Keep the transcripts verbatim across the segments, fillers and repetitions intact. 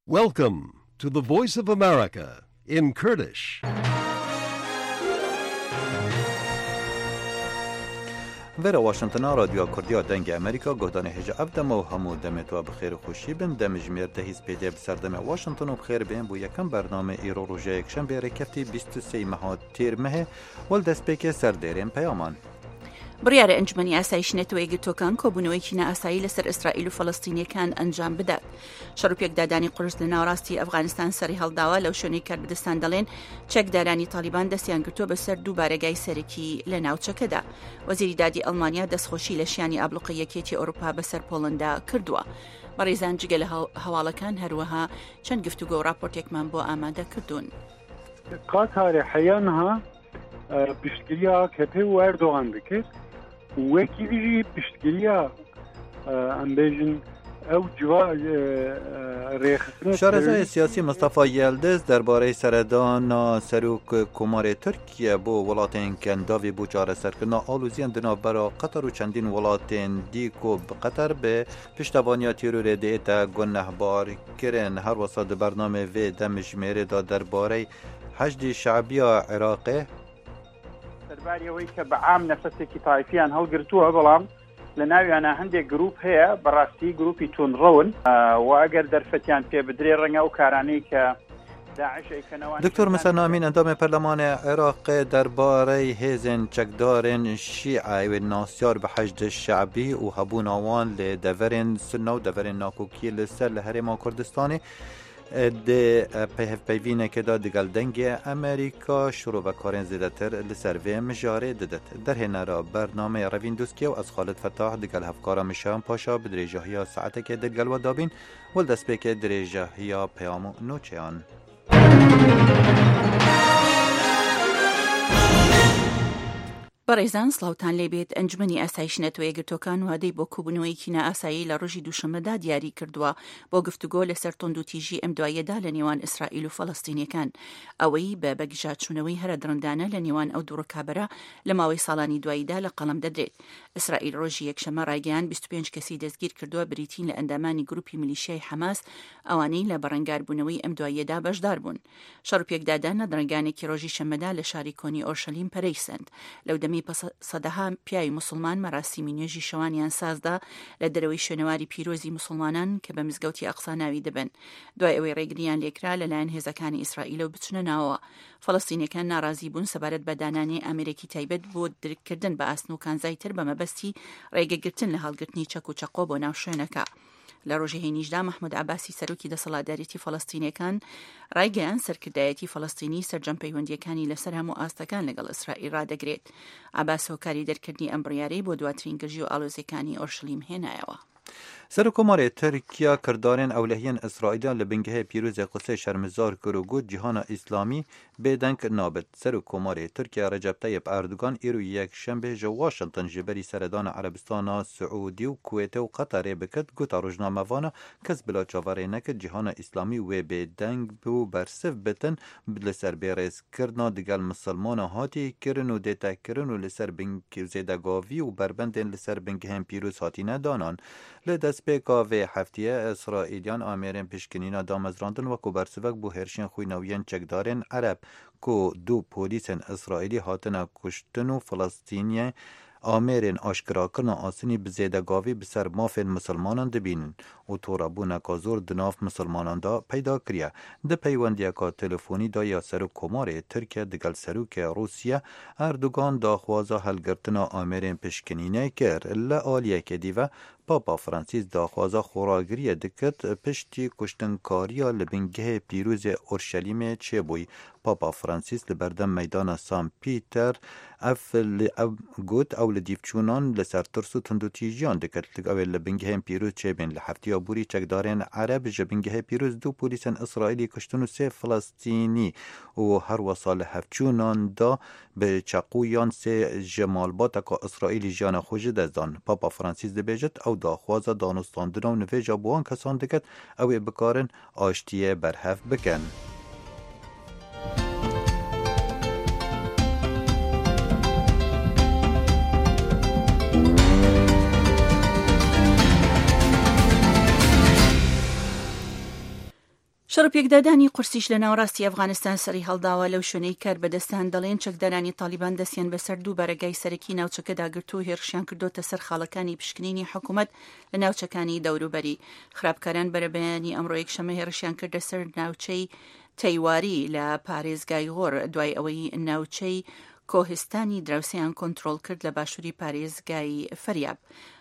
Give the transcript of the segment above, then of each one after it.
Welcome to the Voice of America in Kurdish. ویرا واشنطن رادیو کردیا دنگ امریکا گهدان هجا افدم و همو دمت و بخیر خوشی بن دم جمیر دهیز پیده بسردم واشنطن و بخیر بین بو یکم برنامه ایرو روژه یکشن بیره کفتی بیست و سه ماه تیر مه ولدست پیک سردیرین پیامان. بڕیارە ئەنجومەنی ئاسایش نێتەوە یەکگرتوەکان کۆبوونەوەیکی نائاسایی لەسەر ئیسرائیل و فەڵەستینیەکان ئەنجام بدات. شەڕ و پێکدادانی قورس لە ناوەڕاستی ئەفغانستان سەری هەڵداوە لەو شوێنەی کاربدەستان دەڵێن چەکدارانی تالیبان دەستیان گرتووە بەسەر دوو بارەگای سەرەکی لە ناوچەکەدا. وەزیری دادی ئەڵمانیا دەستخۆشی لە شیانی ئابلوقی یەکێتی ئەوروپا بەسەر پۆڵەندا کردووە. بەڕێزان جگە لە هەواڵەکان هەروەها چەند گفتوگۆ و راپۆرتێکمان بۆ ئامادە کردوون. قاتاری حەیانها پشتگیریە کەپێ و ئەردۆغان دەکرد وەکی دیژی پشتگیریە ئەمبێژن ئەو جوا ڕێخستنە شارەزای سیاسی مستەفا یەلدز دەربارەی سەردانا سەرۆک کۆمارê تورکیە بۆ وڵاتên کەنداوی بۆ چارەسەرکردنا ئالوزیان di navbera قەتەر و چەندین وڵاتên دیک و bi قەتەر bi piştevaniya tîrorê dête gunehbarkirin her wisa di bernamê vê demijmêrê da derbarەی hejdî şeعبیya Iraqê سەرباریەوەی کە بە عام نەفەسێکی تایفیان هەڵگرتووە بەڵام لە ناویانە هەندێک گروپ هەیە بەڕاستی گروپی تونڕەون و ئەگەر دەرفەتیان پێ بدرێ ڕەنگە ئەو کارانەی کە داعشەکەنەوە. دکتۆر مسەنامین ئەندامێ پەرلەمانê Iraqê derbarەی hêzên çekdarên Şî'a wê nasyar bi hejd şeعبî û hebûna wan lê deverên Sunna û deverên nakokî li ser li Herêma Kurdistanê د پێهێvpeyvînekê da digal dengê Amerîka şîrovekarên zêdetir li ser vê mijarê didit. Derhênera bernameyê Revîn Duskê û ez Xalid Fetah digal hevkara Mişan Paşa bi dirêjahiya saetekê digel we dabîn wel destpêkê dirêjahiya peyam û nûçeyan. بەڕێزان سڵاوتان لێبێت ئەنجومەنی ئاسایش نێتەوە یەکگرتوەکان وادەی بۆ کۆبوونەوەیەکی نائاسایی لە ڕۆژی دووشەمەدا دیاری کردووە بۆ گفتوگۆ لەسەر تۆند و تیژی ئەم دوایەدا لە نێوان ئیسرائیل و فەڵەستینیەکان ئەوەی بە بەگژاتچوونەوەی هەرە درەندانە لە نێوان ئەو دوو ڕکابەرە لە ماوەی ساڵانی دواییدا لە قەڵەم دەدرێت. ئیسرائیل ڕۆژی یەکشەمە ڕایگەیان بیست و پێنج کەسی دەستگیر کردووە بریتین لە ئەندامانی گروپی میلیشیای حەماس ئەوانەی لە بەڕەنگاربوونەوەی ئەم دوایەدا بەشدار بوون. شەڕ و پێکدادانە درەنگانێکی ڕۆژی شەمەدا لە شاری کۆنی ئۆرشەلیم پەرەیسەند. لەو دەمەی سەدەها پیاوی مسلمان مەراسیمی نوێژی شەوانیان سازدا لە دەرەوەی شوێنەواری پیرۆزی مسلمانان کە بە مزگەوتی ئەقسا ناوی دەبن. دوای ئەوەی ڕێگریان لێکرا لەلایەن هێزەکانی ئیسرائیل و بچنە ناوەوە. فەڵەستینیەکان ناڕازی بوون سەبارەت بە دانانی ئامێرێکی تایبەت بۆ درکردن بە ئاسن و کانزای تر بە مەبەستی ڕێگەگرتن لە هەڵگرتنی چەک و چەقۆ بۆ ناو شوێنەکە. لە ڕۆژی هەینیشدا مەحموود عەباسی سەرۆکی دەسەڵاتدارێتی فەڵەستینیەکان ڕایگەیان سەرکردایەتی فەڵەستینی سەرجەم پەیوەندیەکانی لەسەر هەموو ئاستەکان لەگەڵ ئیسرائیل ڕادەگرێت. عەباس هۆکاری دەرکردنی ئەم بڕیارەی بۆ دواترین گرژی و ئاڵۆزیەکانی ئۆرشەلیم هێنایەوە. سەرۆکۆمارê Tirkiya kirdarên ewlehiyên İsraîlê li bingehê pîrozê qisê şermizar kir û got cîhana İslamî bêdeng nabit. Serokkomarê Tirkiya Recep Tayyip Erdogan îro yekşembe ji Washington ji berî seredana Erebistana, Siûdî û Kuwêtê û Qeterê bikit gota rojnamevana kes bila çavarê nekir cîhana İslamî wê bêdeng û bersiv bitin li ser bêrêzkirina digel misilmana hatî kirin û dêtekirin û li ser zêdegavî û berbendên li ser bingehên pîroz hatîne danan. Li destpêka vê heftiye İsraîlyan amêrên piştgirîna damezrandin wekû bersivek bû hêrşên xwînawiyên çekdarên Ereb ku du polîsên İsraîlî hatine kuştin û Filistîniyê amêrên aşkirakirina asînî bi zêdegavî bi ser mafên misilmanan dibînin û torabûneka zor di nav misilmanan da peyda kiriye. Di peywendiyeka telefonî da ya Serokkomarê Tirkiye digel Serokê Rûsya Erdogan daxwaza helgirtina amêrên piştgirînê kir. Li aliyekê dîve Papa Fransîs daxwaza xoragiriyê dikit piştî kuştinkariya li bingehê pîrozê Orşelîmê çêbûyî. Papa Fransîs li berdem meydana San Pîter ev got ew li dîvçûnan li ser tirs û tundûtîjiyan dikit. Ew ê li bingehên pîroz çêbên li heftiya borî çekdarên Ereb ji bingehê pîroz du polîsên İsraîlî kuştin û sê Filistînî û her wisa li hevçûnan da bi çeqûyan sê ji malbateka İsraîlî jiyana xwe ji dest dan. Papa Fransîs dibêjit ew daxwaza danûstandina û nivêja bi wan kesan dikit ew ê bikarin aştiyê berhev bikin. شەڕپێکدادانی قورسیش لە ناوڕاستی ئەفغانستان سەری هەڵداوە لەو شوێنەی کار بەدەستان دەڵێن چەکدارانی تالیبان دەستیان بەسەر دوو بەرەگای سەرەکی ناوچەکەدا گرت و هێرشیان کردوتە سەر خاڵەکانی پشکنینی حکوومەت لە ناوچەکانی دەوروبەری. خراپکاران بەرەبەیانی ئەمڕۆ یەکشەمە هێرشیان کردە سەر ناوچەی تەیواری لە پارێزگای غۆر دوای ئەوەی ناوچەی کۆهستانی دراوسیان کۆنتڕۆڵ کرد لە باشووری پارێزگای فەریاب.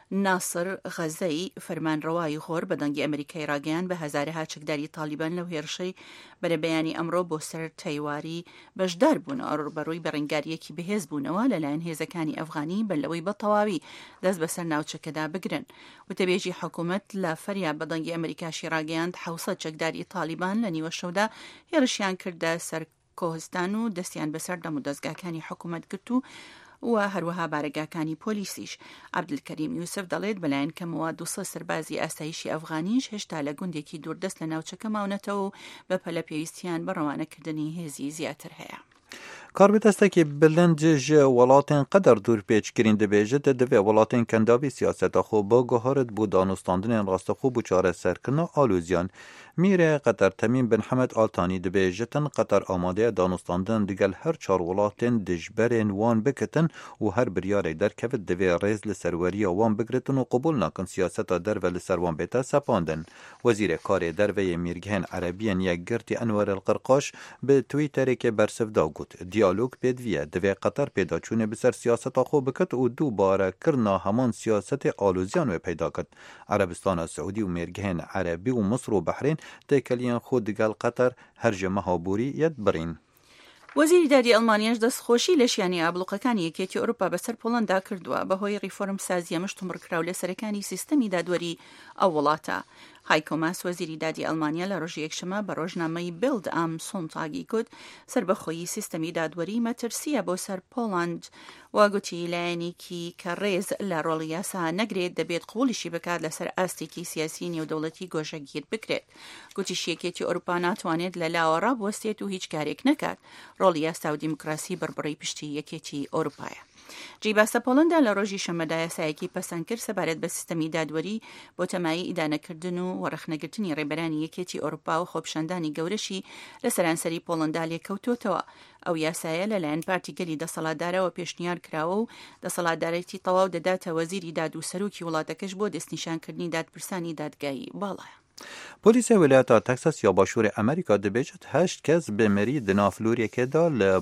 ناصر غەزەی فەرمانڕەوای غۆر بە دەنگی ئەمریکای ڕاگەیان بە هەزارەها چەکداری تالیبان لەو هێرشەی بەرەبەیانی ئەمڕۆ بۆ سەر تەیواری بەشدار بوون ڕوبەڕووی بەڕێنگاریەکی بەهێز بوونەوە لەلایەن هێزەکانی ئەفغانی بەلەوەی بەتەواوی دەست بەسەر ناوچەکەدا بگرن. وتەبێژی حکوومەت لە فەریاب بە دەنگی ئەمریکاشی ڕاگەیاند حوسەد چەکداری تالیبان لە نیوە شەودا هێرشیان کردە سەر کۆهستان و دەستیان بەسەر دەم و دەستگاکانی حکوومەت گرت و و هەروەها بارەگاکانی پۆلیسیش. عەبدولکەریم یوسف دەڵێت بەلایەن کەمەوە دووسە سەربازی ئاسایشی ئەفغانیش هێشتا لە گوندێکی دووردەست لە ناوچەکە ماونەتەوە و بە پەلە پێویستیان بە ڕەوانەکردنی هێزی زیاتر هەیە. کاربدەستێکی بلند ji welatên qedar dûr pêçkirîn dibêje de divê welatên kendavî siyaseta xwe biguharit bû danûstandinên rastexwe bû çareserkirina alûziyan. Mîrê Qetar Temîm bin Hemed Altanî dibêje tin Qetar amadeya danûstandin digel her çar welatên dijberên wan bikitin û her biryarek derkevit divê rêz li serweriya wan bigiritin û qebûl nakin siyaseta derve li ser wan bête sepandin. Wezîrê Karê Derveyê Mîrgehên Erebiyên Yekgirtî Enwer el Qirqaş bi Twîtterêkê bersiv da got. Diyalog pêdiviye divê Qetar pêdaçûnê bi ser siyaseta xwe bikit û dûbarekirina heman siyasetê alûziyan wê peyda kir. Erebistana Siûdî û mêrgehên Erebî û Misr û Behrên têkeliyan xwe digel Qetar her ji meha borî yek birîn. وەزیری دادی ئەڵمانیاش دەستخۆشی لە شیانی ئابلوقەکانی یەکێتی ئەوروپا بەسەر پۆڵەندا کردووە بەهۆی ڕیفۆرم سازیە مشتومڕکراو لە سەرەکانی سیستەمی دادوەری ئەو وڵاتە. هایکۆ ماس وەزیری دادی ئەڵمانیا لە ڕۆژی یەکشەمە بە ڕۆژنامەی بیلد ئام سۆنتاگی گوت سربەخۆیی سیستەمی دادوەری مەترسیە بۆ سەر پۆڵەند واگوتی لایەنێکی کە ڕێز لە ڕۆڵی یاسا نەگرێت دەبێت قوڵیشی بکات لەسەر ئاستێکی سیاسی نێودەوڵەتی گۆژەگیر بکرێت. گوتی یەکێتی ئەوروپا ناتوانێت لە لاوە ڕابوەستێت و هیچ کارێک نەکات. ڕۆڵی یاسا و دیموکراسی بەربڕی پشتی یەکێتی ئەوروپایە. جیباسە پۆڵەندا لە ڕۆژی شەمەدا یاسایەکی پەسەند کرد سەبارەت بە سیستەمی دادوەری بۆ تەمایی ئیدانەکردن و وەرەخنەگرتنی ڕێبەرانی یەکێتی ئەوروپا و خۆپیشاندانی گەورەشی لە سەرانسەری پۆڵەندا لێکەوتوتەوە. ئەو یاسایە لەلایەن پارتیگەلی دەسەڵاتدارەوە پێشنیار کراوە و دەسەڵاتدارێتی تەواو دەداتە وەزیری داد و سەرۆکی وڵاتەکەش بۆ دەستنیشانکردنی دادپرسانی دادگایی باڵایە. پۆلیسە ویلایەتە تەکساس یا باشووری ئەمریکا دەبێت هەشت کەس بمەری di navlûriyekê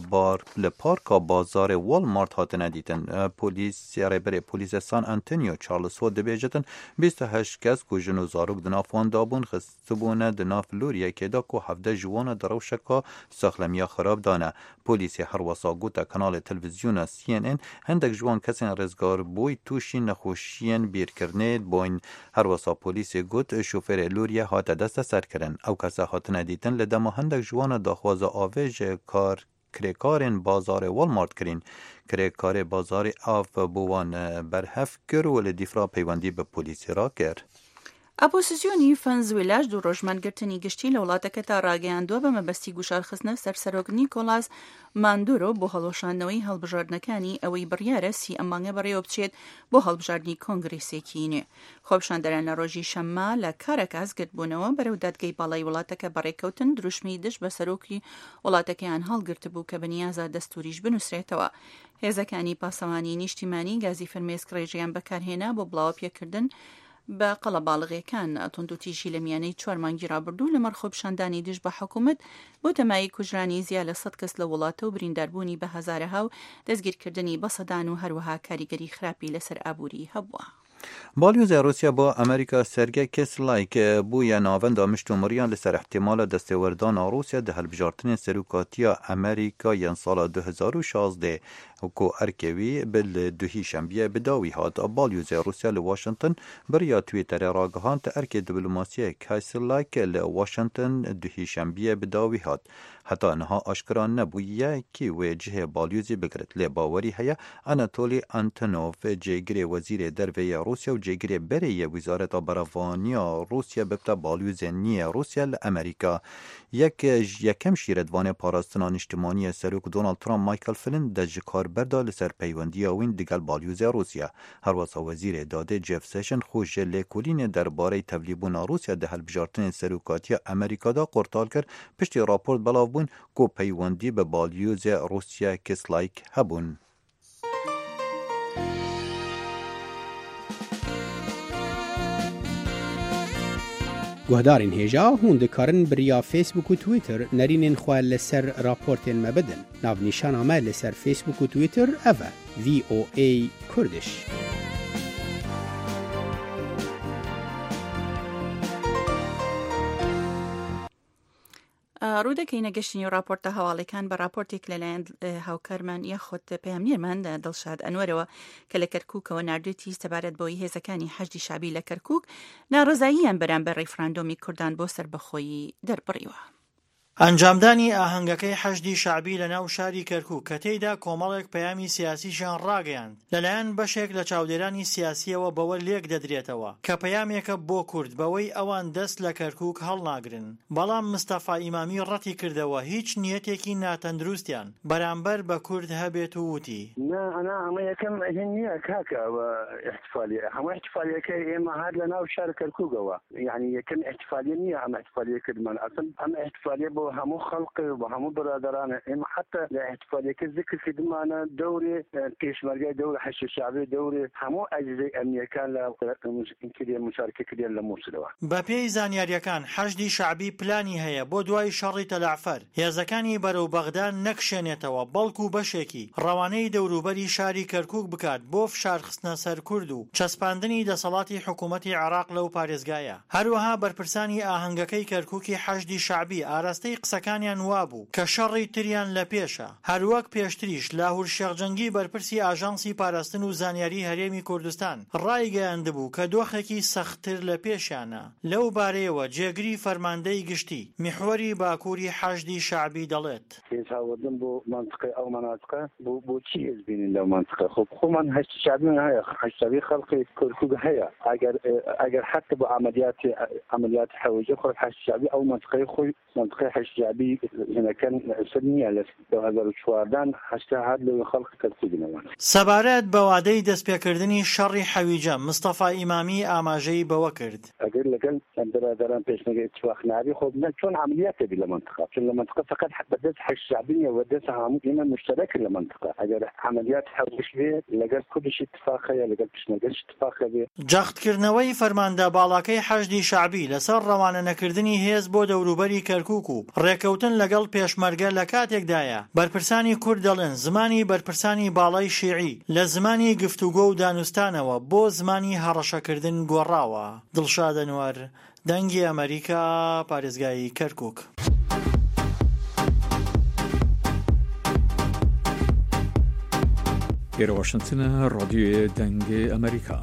li parka bazarê Walmart hatine dîtin. Polîs rêberê polîsê San Antonio Charles Ho dibêjetin bîst û heşt kes ku jin û zarok di nav wan dabûn xistibûne di navlûriyekê da ku hevdeh ji wan di rewşeka saxlemiya xerab dane. Polîsê her wesa gote kanalê televîzyona C N N hindek ji wan kesên rêzgarbûyî tûşî nexweşiyên bîrkirinê boyn. Her wesa polîsê got şofêrê lûriye hate deste serkirin. Ew kese hatine dîtin li dema hindek ji wan daxwaza avê ji kar kirêkarên bazarê Walmart kirîn. Kirêkarê bazarê av bû wan berhev kir û li dîfra peywendî bi polîsê ra kir. ئاپۆزیسیۆنی ڤەنزوێلاش دوو ڕۆژمانگرتنی گشتی لە وڵاتەکە تا ڕاگەیاندووە بە مەبەستی گوشارخستنە سەرسەرۆک نیکۆلاس ماندورۆ بۆ هەڵۆشاندنەوەی هەڵبژاردنەکانی ئەوەی بڕیارە سی ئەمانگە بەڕێوە بچێت بۆ هەڵبژاردننی کۆنگرێسێکی نوێ. خۆپیشاندەران لە ڕۆژی شەممە لە کارەکاس گرتبوونەوە بەرەو دادگای باڵای وڵاتەکە بەڕێکەوتن دروشمی دش بە سەرۆکی وڵاتەکەیان هەڵگرت بوو کە بەنیازە دەستوریش بنووسرێتەوە. هێزەکانی پاسەوانی نیشتیمانی گازی فرمێسک ڕێژیان بەکارهێنا بۆ بڵاوە پێکردن بە قەڵە باڵغیەکان تونندوتیژی لە میانەی چوار مانگی ڕابردوو لەمەڕ خۆپیشاندانی دژ بە حکوومەت بۆ تەمایی کوژرانی زیاد لە سەد کەس لە وڵاتە و برینداربوونی بە هەزارەها و دەستگیرکردنی بەسەدان و هەروەها کاریگەری خراپی لەسەر ئابووری هەبووە. بالیۆزە رووسیا بۆ ئەمریکا سەرگە کێسلایک بووە ناوەندا مشتومڕیان لەسەر احتیمالە دەستێوەردانا رووسیا دە هەڵبژارتنên سەرۆکاتیە ئەمریکا یان ساڵا دو هەزار و شازدە وکو ئەرکێوی bil duhî şembiye bi dawî hat. Balyozê Rusya li Washington biriya Twitterê ragihand te erkê diplomasiyek Kessler li Washington duhî şembiye bi dawî hat. Heta niha aşkira nebûye kî wê cihê balyozê bigirit. Lê bawerî heye Anatolî Antonov cêgirê wezîrê dervê ya Rusya û cêgirê berê ya Wîzareta Beravaniya Rusya bibte balyozên nî ya Rusya li Amerîka. Yek yekem şîretvanê parastina niştimaniyê serok Donald Trump Michael Flynn de ji kar بەربەردا لەسەر پەیوەندیە وین دەگەڵ باڵیۆزیا رووسیا. هەروەسا وەزیرێ دادێ جێف سێشن خۆش ژە لێکۆلینێ دەربارەی تەڤلیبوونا رووسیا دە هەڵبژارتنê سەرۆکاتیە ئەمریکادا قورتال کرد پشتی راپۆرت بەڵاو بوون کۆ پەیوەندی بە باڵیۆزیا رووسیا کسلایک هەبوون. گوهدارین هێژا هون دikarin biriya Facebook û Twitter nerînên xwe li ser raportên me bidin. Navnîşana me li ser Facebook û Twitter ev e V O A Kurdish. ڕوودەکەینە گەشتنی و راپۆرتە هەواڵەکان بە راپۆرتێک لەلایەن هاوکارمان یاخۆت پەیامنیرمان دڵشاد ئەنوەرەوە کە لە کەرکووکەوە ناردوێتی سەبارەت بۆی هێزەکانی حەشدی شابی لە کەرکووک ناڕزاییان بەرامبەر ڕیفراندۆمی کوردان بۆ سەربەخۆیی دەربڕیوە. ئەنجامدانی ئاهەنگەکەی حەشدی شعبی لە ناو شاری کەرکووک کە تێیدا کۆمەڵێک پەیامی سیاسیشان ڕاگەیاند لەلایەن بەشێک لە چاودێرانی سیاسیەوە بەوە لێک دەدرێتەوە کە پەیامێکە بۆ کورد بەوەی ئەوان دەست لە کەرکووک هەڵناگرن. بەڵام مستەفا ئیمامی ڕەتی کردەوە هیچ نیەتێکی ناتەندروستیان بەرامبەر بە کورد هەبێت و وتی ئەنا ئەمە یەکەم هێن نییە کاکە احتفالیە هەموو احتفالیەکەی ئێمە هات لە ناو شار کەرکووکەوە یعنی یەکەم احتفالیە نییە ئەمە احتفالیە کردمان ئەسڵ ئەمە احتفالیە بۆ هەموو خەڵق و هەموو برادرانە ئێمە حتا لە احتفالیەکە ذکر کردمانە دەورێ پێشمەرگای دەورە حەشد شعبی دەورێ هەموو ئەجزەی ئەمنیەکان لە مشارکە کردیان لە مووسڵەوە. بە پێی زانیاریەکان حەشدی شعبی پلانی هەیە بۆ دوای شەڕی تەلعفەر هێزەکانی بەرەو بەغداد نەکشێنێتەوە بەڵکو بەشێکی ڕەوانەی دەوروبەری شاری کەرکووک بکات بۆ فشارخستنە سەر کورد و چەسپاندنی دەسەڵاتی حکوومەتی عێراق لەو پارێزگایە. هەروەها بەرپرسانی ئاهەنگەکەی کەرکووکی حەشدی شعبی ئاراستەی قسەکانیان وابوو کە شەڕی تریان لە پێشە. هەروەک پێشتریش لاهور شێخجەنگی بەرپرسی ئاژانسی پاراستن و زانیاری هەرێمی کوردستان ڕایگەیاندبوو کە دۆخێکی سەختتر لە پێشیانە. لەو بارەیەوە جێگری فەرماندەی گشتی میحوەری باکووری حەشدی شعبی دەڵێت هێزاوردن بۆ منطقەی ئەو مەناطقە بۆ بۆچی هێز بینین لەو منطقە خۆ خۆمان حەشدی شعبیمان هەیە حەشد شعبی خەڵقی کەرکووک هەیە ئەگەر ئەگەر حتی بۆ عملیاتی عملیات حەوجە خۆ حەشد شعبی ئەو منطقەی خۆی منطقەی حەشد شعبی هێنەکەن ئەسر نییە لە دو هەزار و چواردان هەشتا هات لەوێ خەڵقی کەرکووکەوە. سەبارەت بە وادەی دەستپێکردنی شەڕی حەویجە مستەفا ئیمامی ئاماژەی بەوە کرد ئەگەر لەگەڵ برادران پێشنەگەی اتفاق نابی خۆ چۆن عملیات بی لە منطقە چون لە منطقە فقط بەدەست حەشد شعبی نیە وەدەست هەموو ئێمە مشترەکن لە منطقە ئەگەر عملیات حەوش بێ لەگەڵ کوردیش اتفاق هەیە لەگەڵ پێشنەگەش اتفاق هەبێ. جەختکردنەوەی فەرماندە باڵاکەی حەشدی شعبی لەسەر ڕەوانە نەکردنی هێز بۆ دەوروبەری کەرکووک و ڕێکەوتن لەگەڵ پێشمەرگە لە کاتێکدایە بەرپرسانی کورد دەڵێن زمانی بەرپرسانی باڵای شیعی لە زمانی گفتوگۆ و دانوستانەوە بۆ زمانی هەڕەشەکردن گۆڕاوە. دڵشاد ئەنوەر دەنگی ئەمریکا پارێزگای کەرکووک. ئێرە واشنتنە ڕادیۆیە دەنگی ئەمریکا.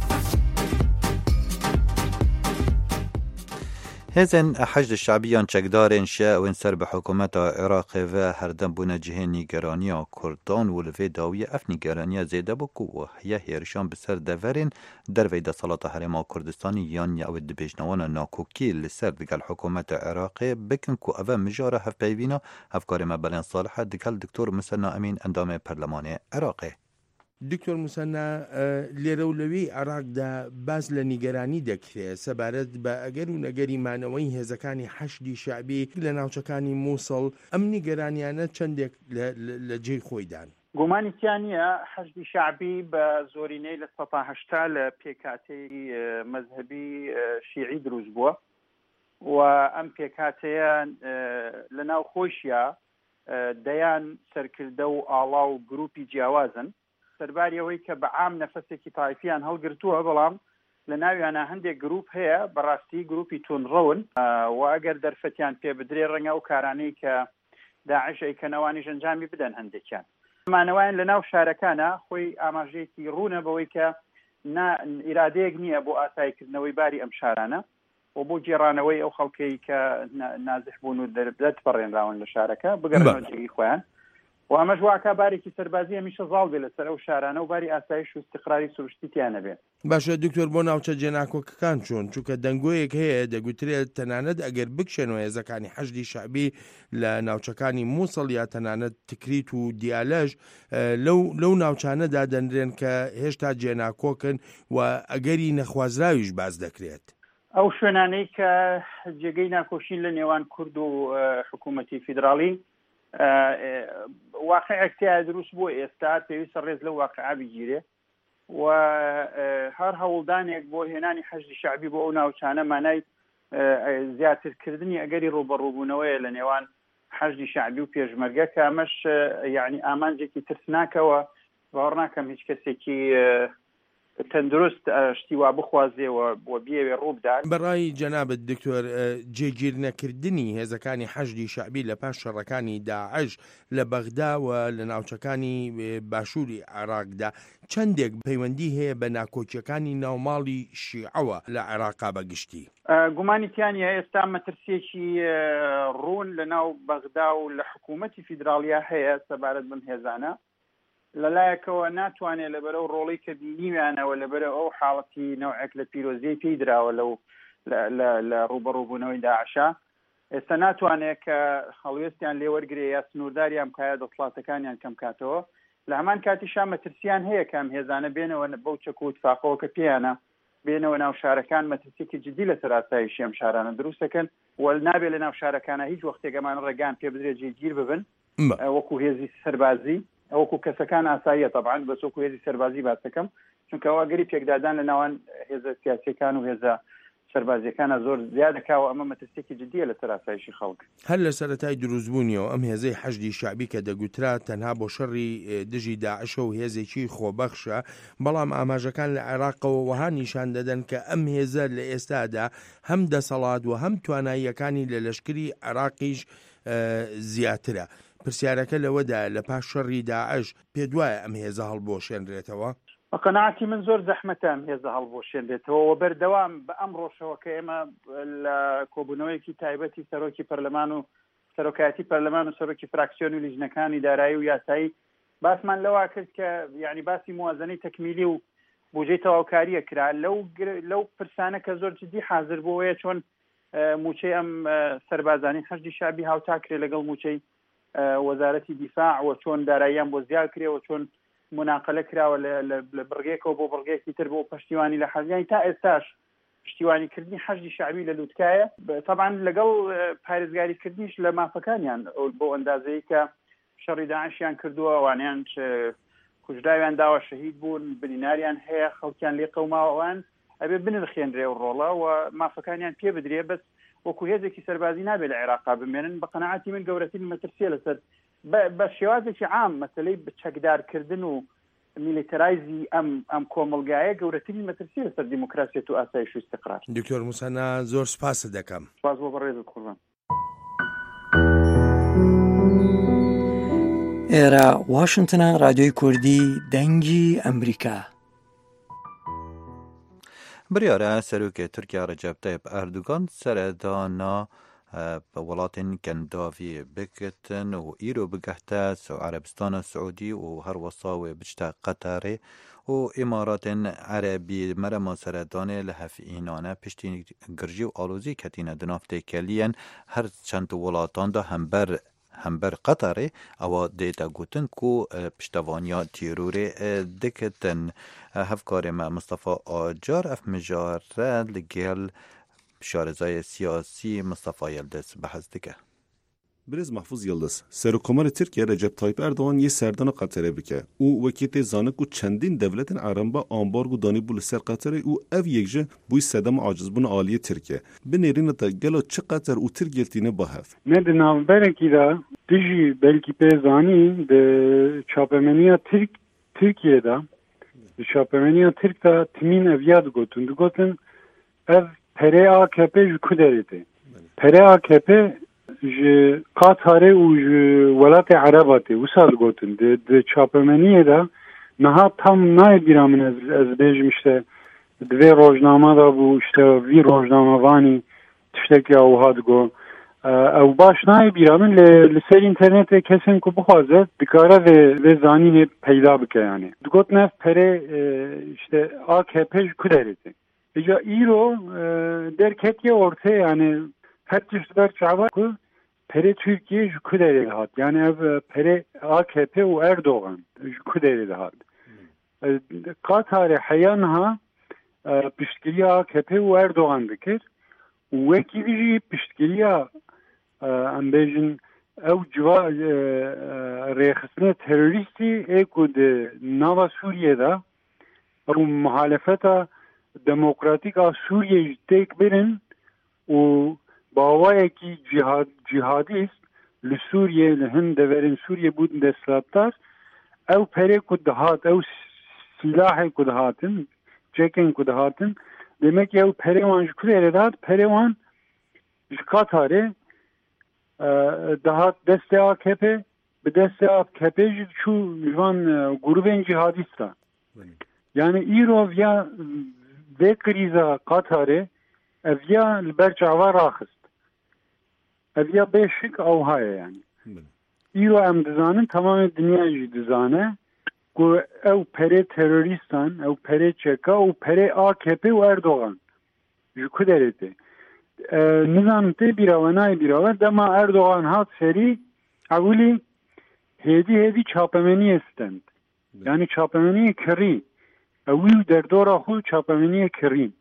هێزن حەشد شعبیان چەکدارên şeewên ser bi hikûmeta Iraqê ve herdem bûne cihê nîgeraniya Kurdan û li vê dawiyê ev nîgeraniya zêde bû ku heye hêrişan bi ser deverên dervey desalata Herêma Kurdistanê yan ya ew dibêjnewana nakokî li ser digel hikûmeta Iraqê bikin ku ev mijara hevpeyvîna hevkarê me Belên Salih digel Diktor Musenna Emîn endamê Perlemanê Iraqê. دکتۆر موسەنا لێرە و لەوەی عێراقدا باس لە نیگەرانی دەکرێت سەبارەت بە ئەگەر و نەگەری مانەوەی هێزەکانی حەشدی شعبی لە ناوچەکانی مووسڵ ئەم نیگەرانیانە چەندێک لە جێی خۆیدان. گومانی تیانە حەشدی شعبی بە زۆرینەی لە سەدا هەشتا لە پێکاتەی مەذهبی شیعی دروست بووە و ئەم پێکاتەیە لە ناو خۆشیە دەیان سەرکردە و ئاڵا و گروپی جیاوازن سەرباریەوەی کە بە عام نەفەسێکی تایفیان هەڵگرتووە بەڵام لە ناویانە هەندێک گروپ هەیە بەڕاستی گروپی تونڕەون و ئەگەر دەرفەتیان پێ بدرێ ڕەنگە و کارانەی کە داعش ئەیکەنەوانی ژەنجامی بدەن هەندێکیان مانەوەیان لە ناو شارەکانە خۆی ئاماژەیەکی ڕوونە بەوەی کە ئیرادەیەک نییە بۆ ئاساییکردنەوەی باری ئەم شارانە و بۆ جێڕانەوەی ئەو خەڵکەی کە نازح بوون و دەست بەڕێنراون لە شارەکە بگەڕێنەوە جێگی خۆیان و ئەمەش واکە بارێکی سەربازی هەمیشە زاڵ بێ لەسەر ئەو شارانە و باری ئاسایش و استقراری سروشتی تیانە بێ. باشە دکتۆر بۆ ناوچە جێناکۆکەکان چۆن چونکە دەنگۆیەک هەیە دەگوترێت تەنانەت ئەگەر بکشێنەوە هێزەکانی حەشدی شەعبی لە ناوچەکانی مووسڵ یا تەنانەت تکریت و دیالەژ لەو لەو ناوچانەدا دەنرێن کە هێشتا جێناکۆکن و ئەگەری نەخوازراویش باز دەکرێت. ئەو شوێنانەی کە جێگەی ناکۆشین لە نێوان کورد و حکوومەتی فیدراڵی واقعەکتیا دروست بۆ ئێستا پێویستە ڕێز لە واقعا بگیرێ و هەر هەوڵدانێک بۆ هێنانی حەشدی شەعبی بۆ ئەو ناوچانە مانای زیاترکردنی ئەگەری ڕوبەڕووبوونەوەیە لە نێوان حەشدی شەعبی و پێشمەرگە کە ئەمەش یعنی ئامانجێکی ترسناکەوە باوەڕ ناکەم هیچ کەسێکی تەندروست شتیوا بخوازێەوە بۆ بیەوێ ڕووبدات. بەڕای جەنابەت دکتۆر جێگیر نەکردنی هێزەکانی حەشدی شەعبی لە پاش شەڕەکانی داعش لە بەغدا و لە ناوچەکانی باشووری عێراقدا چەندێک پەیوەندی هەیە بە ناکۆچیەکانی ناوماڵی شیعەوە لە عێراقا بەگشتی؟ گومانی تیانە ئێستا مەترسیەکی ڕوون لە ناو بەغدا و لە حکوومەتی فیدراڵیا هەیە سەبارەت بم هێزانە لەلایەکەوە ناتوانێت لەبەرەو ڕۆڵی کە بینیویانەوە لەبەرە ئەو حاڵەتی نەوعێک لە پیرۆزیی پێی دراوە لەو لە ڕوبەڕووبوونەوەی داعشا ئێستا ناتوانێت کە هەڵوێستیان لێوەرگرێ یا سنوورداریان بکایە دەسڵاتەکانیان کەم کاتەوە لە هەمان کاتیشا مەترسیان هەیە کەم هێزانە بێنەوە بەو چەک و اتفاقەوە کە پێیانە بێنەوە ناو شارەکان مەترسیەکی جدی لەسەر ئاسایشی ئەم شارانە دروستەکەن و نابێت لە ناو شارەکانە هیچ وەختێکەمان ڕێگان پێ بدرێت جێگیر ببن وەکو هێزی سەربازی ئەوکو کەسەکان ئاساییە طبعاً بەس وەکو هێزی سەربازی باسەکەم چونکە ئەوەگەری پێکدادان لە ناوان هێزە سیاسیەکان و هێزە سەربازیەکانە زۆر زیادەکەوە ئەمە مەترسیەکی جدیە لەسەر ئاسایشی خەڵک. هەر لە سەرەتای دروستبوونیەوە ئەم هێزەی حەشدی شەعبی کە دەگوترا تەنها بۆ شەڕی دژی داعشە و هێزێکی خۆبەخشە بەڵام ئاماژەکان لە عێراقەوە وەها نیشان دەدەن کە ئەم هێزە لە ئێستادا هەم دەسەڵات و هەم تواناییەکانی لە لەشکری عێراقیش زیاترە. پرسیارەکە لەوەدا لە پاش شەڕی داعش پێ دوایە ئەم هێزە هەڵبۆشێنرێتەوە؟ بە قەناعەتی من زۆر زەحمەتە ئەم هێزە هەڵبۆشێنرێتەوە و بەردەوام بە ئەم ڕۆژەوە کە ئێمە لە کۆبوونەوەیەکی تایبەتی سەرۆکی پەرلەمان و سەرۆکایەتی پەرلەمان و سەرۆکی فراکسیۆن و لیژنەکانی دارایی و یاسایی باسمان لەوا کرد کە یعنی باسی موازنەی تەکمیلی و بودجەی تەواوکاریە کرا لەو لەو پرسانە کە زۆر جدی حاضر بووەیە چۆن موچەی ئەم سەربازانی حەشدی شەعبی هاوتاکرێ لەگەڵ موچەی وەزارەتی دیفاع و چۆن داراییان بۆ زیاد کرێەوە چۆن مناقلە کراوە لە بڕگێکەوە بۆ بڕگێکی تر بۆ پشتیوانی لە حەزیانی تا ئێستاش پشتیوانیکردنی حەشدی شەعبی لە لووتکایە طبعا لەگەڵ پارێزگاریکردنیش لە مافەکانیان بۆ ئەندازەیە کە شەڕی داعشیان کردووە ئەوانیان کوژراویان داوە شەهید بوون بنیناریان هەیە خەڵکیان لێ قەوماوەوان ئەبێ بنرخێنرێ و ڕۆڵە و مافەکانیان پێ بدرێ بەس وەکو هێزێکی سەربازی نابێت لە عێراقا بمێنن بە قەناعەتی من گەورەترین مەترسیە لەسەر بە شێوازێکی عام مەسەلەی چەکدارکردن و میلیتەرایزی ئەم ئەم کۆمەلگایە گەورەترین مەترسیە لەسەر دیموکراسیەت و ئاسایش و استقرار. دکتۆر موسانا زۆر سپاس دەکەم. سپاس بۆ بەڕێزت قوربان. ئێرە واشنگتنە رادیۆی کوردی دەنگی ئەمریکا. بریارە سەرۆکی تورکیا ڕەجەب تایب ئەردوگان سەردانا بە وڵاتین کەنداوی بکتن و ئیرۆ بگەحتە سو عەرەبستانە سعودی و هەروەساوێ بچتە قەتارێ و ئیماراتên عەرەبی مەرەما سەردانێ لە هەفئینانە پشتی گرژی و ئالۆزی کەتینە di nav têkeliyên her çend welatan da hember hember Qetarê ewa dête gotin ku piştevaniya tîrorê dikitin. Hevkarê me Mustafa Acar ev mijare li gel şarezaya siyasî Mustafa Yıldız behs dike. Birêz Mahfuz Yıldız, Serokkomarê Tirkiye Recep Tayyip Erdoğan yê serdana Qeterê bike û wekî tê zanik ku çendîn devletên Erenba ambargo danîbû li ser Qeterê û ev yek ji bûyî sedema acizbûna aliyê Tirkiye. Bi nêrîna te gelo çi Qeter û Tirkiye tîne bahev? Me di navberekî de dijî belkî pê zanî di çapemeniya Tirk Tirkiye'de di çapemeniya Tirk de timîn eviya digotin. Digotin ev perê A K P ji ku derê tê. Perê A K P ji Qatarê û ji welatê Erebê tê wisa digotin. Di çapemeniyê de niha tam nayê bîra min ez ez bêjim işte di vê rojnama da bû işte vî rojnamevanî tiştekî wiha digo او باش نای بیرامن لسر اینترنت کسین که بخوازه دکاره و زانین پیدا بکه یعنی دگوت نف پره işte A K P kudereti. Eja İro derketiye ortaya yani fettişler çava ku pere Türkiye kuderi hat. Yani ev pere A K P ve Erdoğan kuderi hat. Katar hayanha piştgiriye A K P ve Erdoğan dikir. Ve kiviji piştgiriye ambejin ev civa reyxisne teröristi eku de Nava Suriye'de ev muhalefeta demokratika Suriye tek birin o bavayeki cihad cihadist li Suriye li hin deverin Suriye budun deslattar ev pere ku dahat ev silahı ku dahatın çekin ku dahatın demek ev pere wan jkure dat pere wan jkatare daha deste A K P bir deste A K P şu van grubun cihadista yani İrov ya ve kriza Katar'ı evya berçava raxist evya beşik avhaya yani İro em dizanın tamamen dünya jî dizane ku ev pere teröristan ev pere çeka ev pere A K P ve Erdoğan jku dereti nizam te biravanay birava dema Erdoğan hat seri avuli hedi hedi çapemeni estend yani çapemeni kri evil derdora xu çapemeni kri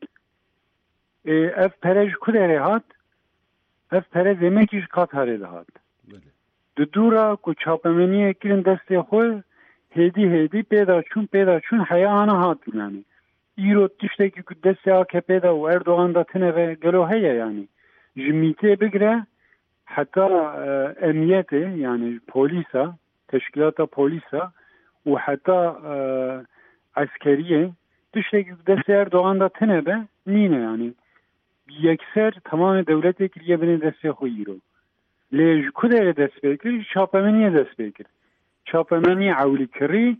ev perej kudere hat ev pere demek iş Katar'e hat de dura ku çapemeni kirin deste xu hedi hedi peda çun peda çun hayana hat yani İro tişteki ku deste A K P'da ve Erdoğan'da tine ve gelo heye yani jimite bigre hatta emniyete yani polisa teşkilata polisa ve hatta askeriye tişteki ku deste Erdoğan'da tine be nine yani yekser tamamen devlet ekliye beni deste koyuyor. Lej kudere deste bekir çapemeniye deste bekir. Çapemeni avli kiri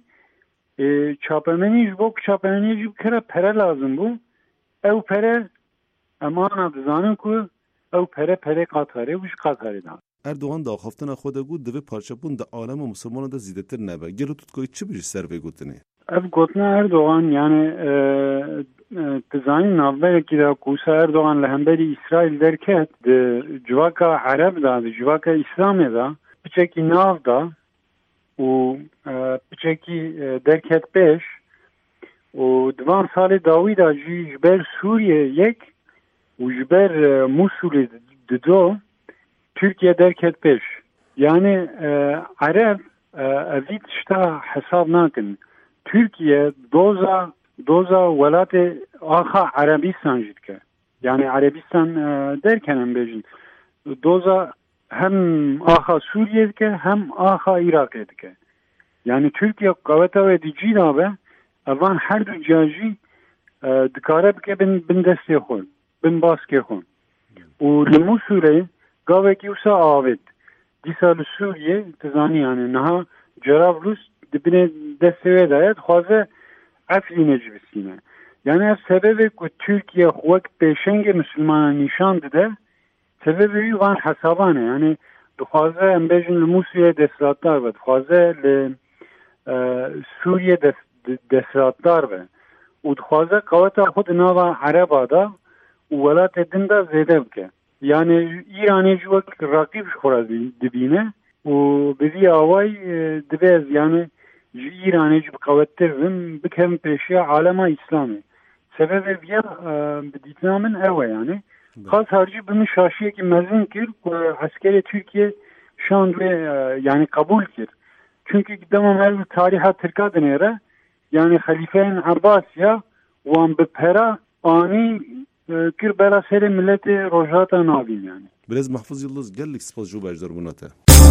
çapemeni jbok çapemeni jb kira pere lazım bu. Ev pere emana dizanın ku ev pere pere Katar'e uç Katar'e da. Erdoğan da xaftana xoda gud dve parçapun da alema Müslümanı da zidetir nebe. Gelo tutkoy çi bir serve gotine. Ev gotna Erdoğan yani tizanın navbe ki da kusa Erdoğan lehemberi İsrail derket de civaka Arab da de civaka İslam da piçeki nav da و piçeki derket beş و divan sali Davida jber Suriye yek و jber Musul do Türkiye derket beş yani Arab evit şta hesap nakin Türkiye doza doza velatı aha Arabistan jitke yani Arabistan derken bejin doza hem aha Suriye'deki hem aha Irak'daki. Yani Türkiye kavata ve dicina ve avan her du cihazı dikare bike bin bin desteği kon, bin baskı kon. O limu Suriye gaveki usa avet. Disal Suriye tezani yani naha Cerablus dibine desteğe dayat xaze afline cibisine. Yani sebebi ki Türkiye vakt peşenge Müslümana nişan de sebebi van hesabane yani dixwaze em bêjin li Musûyê desthilatdar be dixwaze li Sûriyê desthilatdar be û dixwaze qeweta xwe di nava Ereba da û welatê din da zêde bike yani İranê jî wek raqîb ji xwe re dibîne û bi vî awayî dibe yani ji İranê jî bi qewettir bibin bikevin pêşiya alema İslamê sebebi vîya bi dîtina min ew e yani Khas harcı bunu şaşiye ki mezun kir askeri Türkiye şu an yani kabul kir. Çünkü demem her tariha Türk'a denere yani Halife'nin Abbas ya wan bi pera ani kir bela seri milleti rojata nabin yani. Biraz Mahfuz Yıldız gellik spas jo bajdar bunate.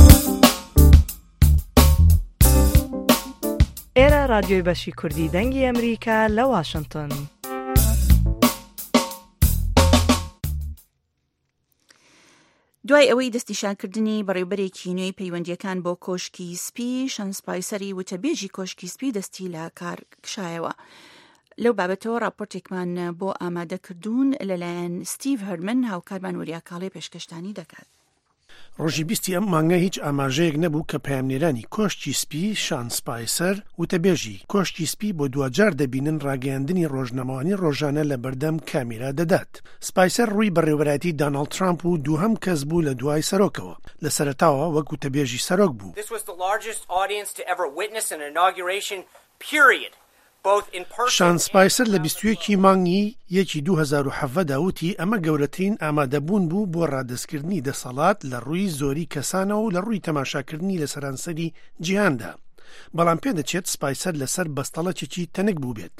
Era Radyoy Başı Kurdi dengi Amerika la Washington. دوای ئەوەی دەستنیشانکردنی بەڕێوەبەرێکی نوێی پەیوەندیەکان بۆ کۆشکی سپی شانسپایسەری وتەبێژی کۆشکی سپی دەستی لە کار کشایەوە. لەو بابەتەوە راپۆرتێکمان بۆ ئامادەکردوون لەلایەن ستیڤ هەرمن هاوکارمان وەریا کاڵێ پێشکەشتانی دەکات. ڕۆژی بیستی ئەم مانگە هیچ ئاماژەیەک نەبوو کە پەیامنێرانی کۆشتی سپی شان سپایسەر وتەبێژی کۆشتی سپی بۆ دوجار دەبینن ڕاگەیاندنی ڕۆژنامەوانی ڕۆژانە لە بەردەم کامیرا دەدات. سپایسەر ڕووی بەڕێوەبەرەتی داناڵد ترامپ و دووهەم کەس بوو لە دوای سەرۆکەوە. لە سەرەتاوە وەک وتەبێژی سەرۆک بوو. شان سپایسەر لە بیست و یەکی مانگی یەکی دوو هەزار و حەڤە داوتی ئەمە گەورەترین ئامادەبوون بوو بۆ ڕادەستکردنی دەسەڵات لە ڕووی زۆری کەسانەوە و لە ڕووی تەماشاکردنی لە سەرانسەری جیهاندا. بەڵام پێدەچێت سپایسەر لەسەر بەستەڵەکێکی تەنک بوو بێت.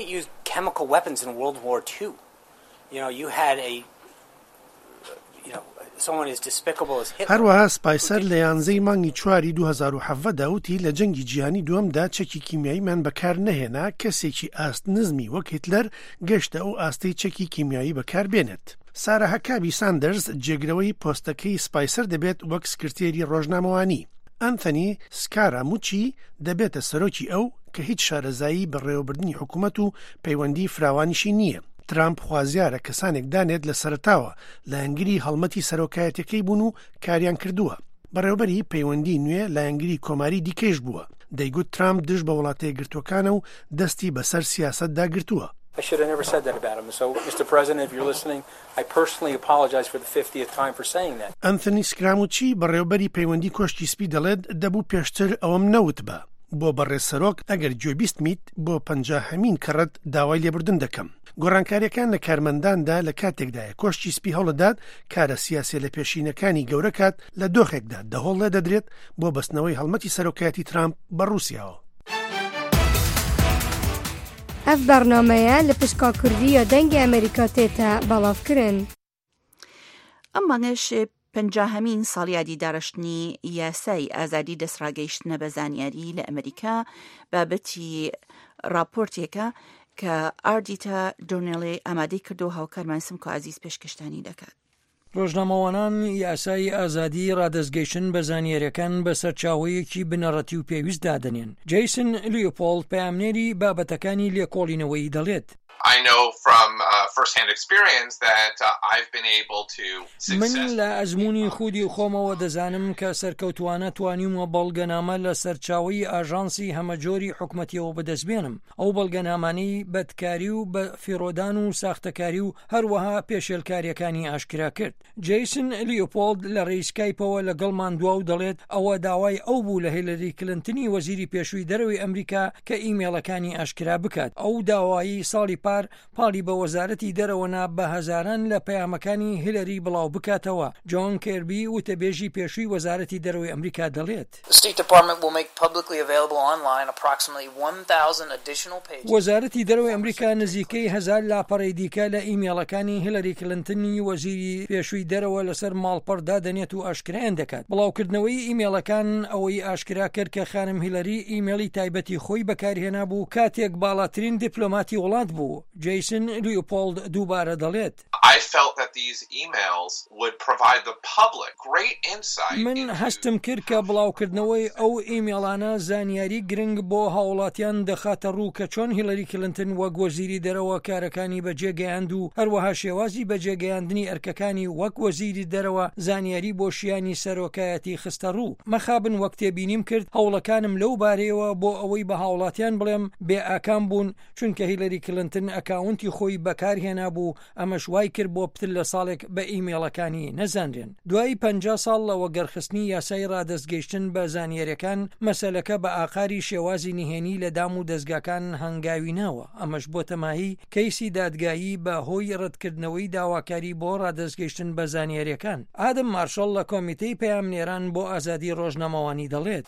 هەروەها سپایسەر لە یانزەی مانگی چواری دوو هەزار و حەڤە داوتی لە جەنگی جیهانی دووەمدا چەکی کیمیاییمان بەکار نەهێنا کەسێکی ئاست نزمی وەک هیتلەر گەشتە ئەو ئاستەی چەکی کیمیایی بەکار بێنێت. سارە هەکابی ساندرز جێگرەوەی پۆستەکەی سپایسەر دەبێت وەک سکرتێری ڕۆژنامەوانی. ئەنتەنی سکاراموچی دەبێتە سەرۆکی ئەو کە هیچ شارەزایی بەڕێوەبردننی حکوومەت و پەیوەندی فراوانیشی نییە. ترامپ خوازیارە کەسانێک دانێت لە سەرتاوە لە ئەنگری هەڵمەتی سەرۆکایەتەکەی بوون و کاریان کردووە. بەڕێوەبەری پەیوەندی نوێ لە ئەنگری کۆماری دیکەش بووە. دەیگوت ترامپ دژ بە وڵاتەیە گرتوەکانە و دەستی بەسەر سیاسەتدا گرتووە. I should have never said that about him. So, Mister President, if you're listening, I personally apologize for the fiftieth time for saying that. ئەنتەنی سکراموچی بەڕێوەبەری پەیوەندی کۆشتی سپی دەڵێت دەبوو پێشتر ئەوەم نەوت بە. بۆ بەڕێ سەرۆک ئەگەر گوێبیستمیت بۆ پەنجاهەمین کەڕەت داوای لێبوردن دەکەم. گۆڕانکاریەکان لە کارمەنداندا لە کاتێکدایە کۆشتی سپی هەوڵدات کارە سیاسی لە پێشینەکانی گەورەکات لە دۆخێکدا دەهۆڵ لێ دەدرێت بۆ بەستنەوەی هەڵمەتی سەرۆکایەتی ترامپ بە ڕووسیاوە. ئەف بەرنامەیە لە پشکا کوردیە دەنگی ئەمریکا تێتە بەڵاوکردن. ئەم مانگەش پەنجاهەمین ساڵیادی داڕشتنی یاسای ئازادی دەستڕاگەیشتنە بە زانیاری لە ئەمریکا بابەتی راپۆرتێکە کە ئاردیتە دۆنێڵێ ئامادەی کردو هاوکارمان سمکۆ عەزیز پێشکەشتانی دەکات. ڕۆژنامەوانان یاسای ئازادی ڕادەستگەیشتن بە زانیاریەکان بە سەرچاوەیەکی بنەڕەتی و پێویست دادەنێن. جەیسن لیۆپۆڵد پەیامنێری بابەتەکانی لێکۆڵینەوەی دەڵێت. I know from uh, first-hand experience that uh, I've been able to من لە ئەزمموی خودی خۆمەوە دەزانم کە سەرکەوتوانە توانیمە بەڵگەنامە لە سەرچاوی ئاژانسی هەمەجۆری حکومەتیەوە بەدەستبێنم. ئەو بەڵگەنامانەی بەدکاری و بە فیرۆدان و ساختەکاری و هەروەها پێشێلکاریەکانی ئاشکرا کرد. جەیسن لیۆپۆڵد لە ڕێیسکایپەوە لەگەڵمان دوا و دەڵێت ئەوە داوای ئەو بوو لە هیلەری کلنتنی وەزیری پێشووی دەرەوەی ئەمریکا کە ئیمێڵەکانی ئاشکرا بکات. ئەو داوایی ساڵی پار پاڵی بە وەزارەتی دەرەوەنا بە هەزاران لە پەیامەکانی هیلەری بڵاو بکاتەوە. جۆن کێربی وتەبێژی پێشووی وەزارەتی دەرەوەی ئەمریکا دەڵێت وەزارەتی دەرەوەی ئەمریکا نزیکەی هەزار لاپەڕەی دیکە لە ئیمێڵەکانی هیلەری کلنتنی وەزیری پێشووی دەرەوە لەسەر ماڵپەڕدا دەنێت و ئاشکرایان دەکات. بڵاوکردنەوەی ئیمێڵەکان ئەوەی ئاشکرا کرد کە خانم هیلەری ئیمێڵی تایبەتی خۆی بەکارهێنا بوو کاتێک باڵاترین دیپلۆماتی وڵات بوو. جەیسن لیۆپۆڵد دووبارە دەڵێت من هەستم کرد کە بڵاوکردنەوەی ئەو ئیمێڵانە زانیاری گرنگ بۆ هاوڵاتیان دەخاتە ڕوو کە چۆن هیلەری کلنتن وەک وەزیری دەرەوە کارەکانی بەجێگەیاند و هەروەها شێوازی بەجێگەیاندنی ئەرکەکانی وەک وەزیری دەرەوە زانیاری بۆ شیانی سەرۆکایەتی خستە ڕوو. مەخابن وەک تێبینیم کرد هەوڵەکانم لەو بارەیەوە بۆ ئەوەی بە هاوڵاتیان بڵێم بێ ئاکام بوون چونکە هیلەری کلنتن ئەکاونتی خۆی بەکارهێنا بوو ئەمەش وای کرد بۆ پتر لە ساڵێک بە ئیمێڵەکانی نەزانرێن. دوای پەنجا ساڵ لە وەگەرخستنی یاسای ڕادەستگەیشتن بە زانیاریەکان مەسەلەکە بە ئاخاری شێوازی نهێنی لە دام و دەستگاکان هەنگاوی ناوە. ئەمەش بۆ تەماهی کەیسی دادگایی بە هۆی ڕەتکردنەوەی داواکاری بۆ ڕادەستگەیشتن بە زانیاریەکان. ئادم مارشەڵ لە کۆمیتەی پەیامنێران بۆ ئازادی ڕۆژنامەوانی دەڵێت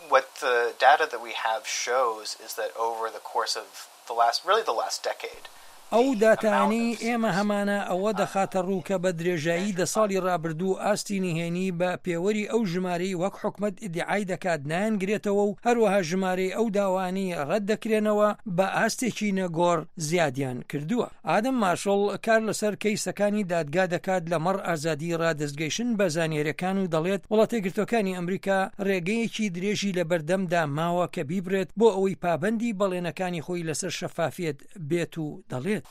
ئەو داتانی ئێمە هەمانە ئەوە دەخاتە ڕوو کە بە درێژایی دە ساڵی ڕابردوو ئاستی نهێنی بە پێوەری ئەو ژمارەی وەک حکومەت ئیدعای دەکات نایەنگرێتەوە و هەروەها ژمارەی ئەو داوانی ڕەت دەکرێنەوە بە ئاستێکی نەگۆڕ زیادیان کردووە. ئادەم مارشەڵ کار لەسەر کەیسەکانی دادگا دەکات لەمەڕ ئازادی ڕادەستگەیشتن بە زانیاریەکان و دەڵێت وڵاتە یەکگرتووەکانی ئەمریکا ڕێگەیەکی درێژی لە بەردەمدا ماوە کە بیبرێت بۆ ئەوەی پابەندی بەڵێنەکانی خۆی لەسەر شەفافیت بێت و دەڵێت دەبێت.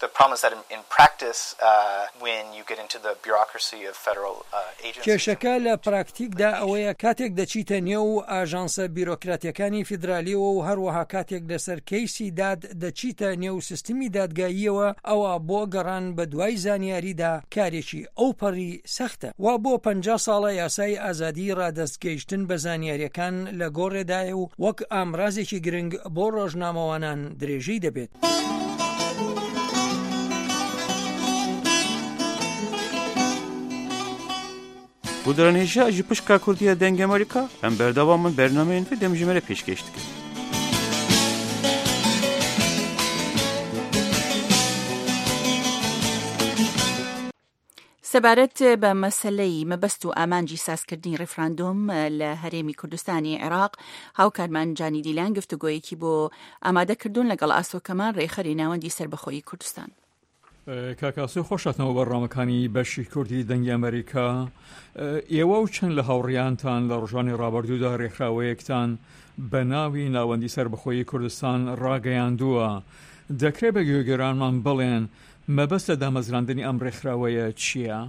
کێشەکە لە پراکتیکدا ئەوەیە کاتێک دەچیتە نێو ئاژانسە بیرۆکراتیەکانی فیدرالیەوە و هەروەها کاتێک لەسەر کەیسی داد دەچیتە نێو سیستمی دادگاییەوە ئەوە بۆ گەڕان بە دوای زانیاریدا کارێکی ئەوپەڕی سەختە. وا بۆ پەنجا ساڵە یاسای ئازادی ڕادەستگەیشتن بە زانیاریەکان لە گۆڕێدایە و وەک ئامرازێکی گرنگ بۆ ڕۆژنامەوانان درێژەی دەبێت. Bu dranêja ji pişka Kurdiya dengê Amerîka em berdewamın bernameyên vê demjimêre pêşkêş dikin. سەبارەت بە مەسەلەی مەبەست و ئامانجی سازکردنی ڕێفراندۆم لە هەرێمی کوردستانی عێراق هاوکارمان جانی دیلان گفتوگۆیەکی بۆ ئامادەکردوون لەگەڵ ئاسۆکەمان ڕێخەری ناوەندی سەربەخۆیی کوردستان. کاکاسوی خۆشاتنەوە بەڕامەکانی بەشی کوردی دەنگی ئەمریکا. ئێوە و چەند لە هاوڕیانتان لە ڕۆژانی ڕابردوودا ڕێکخراوەیەکتان بە ناوی ناوەندی سەربەخۆیی کوردستان ڕاگەیاندووە. دەکرێت بە گوێگەرانمان بڵێن مەبەستە دامەزراندنی ئەم ڕێکخراوەیە چییە؟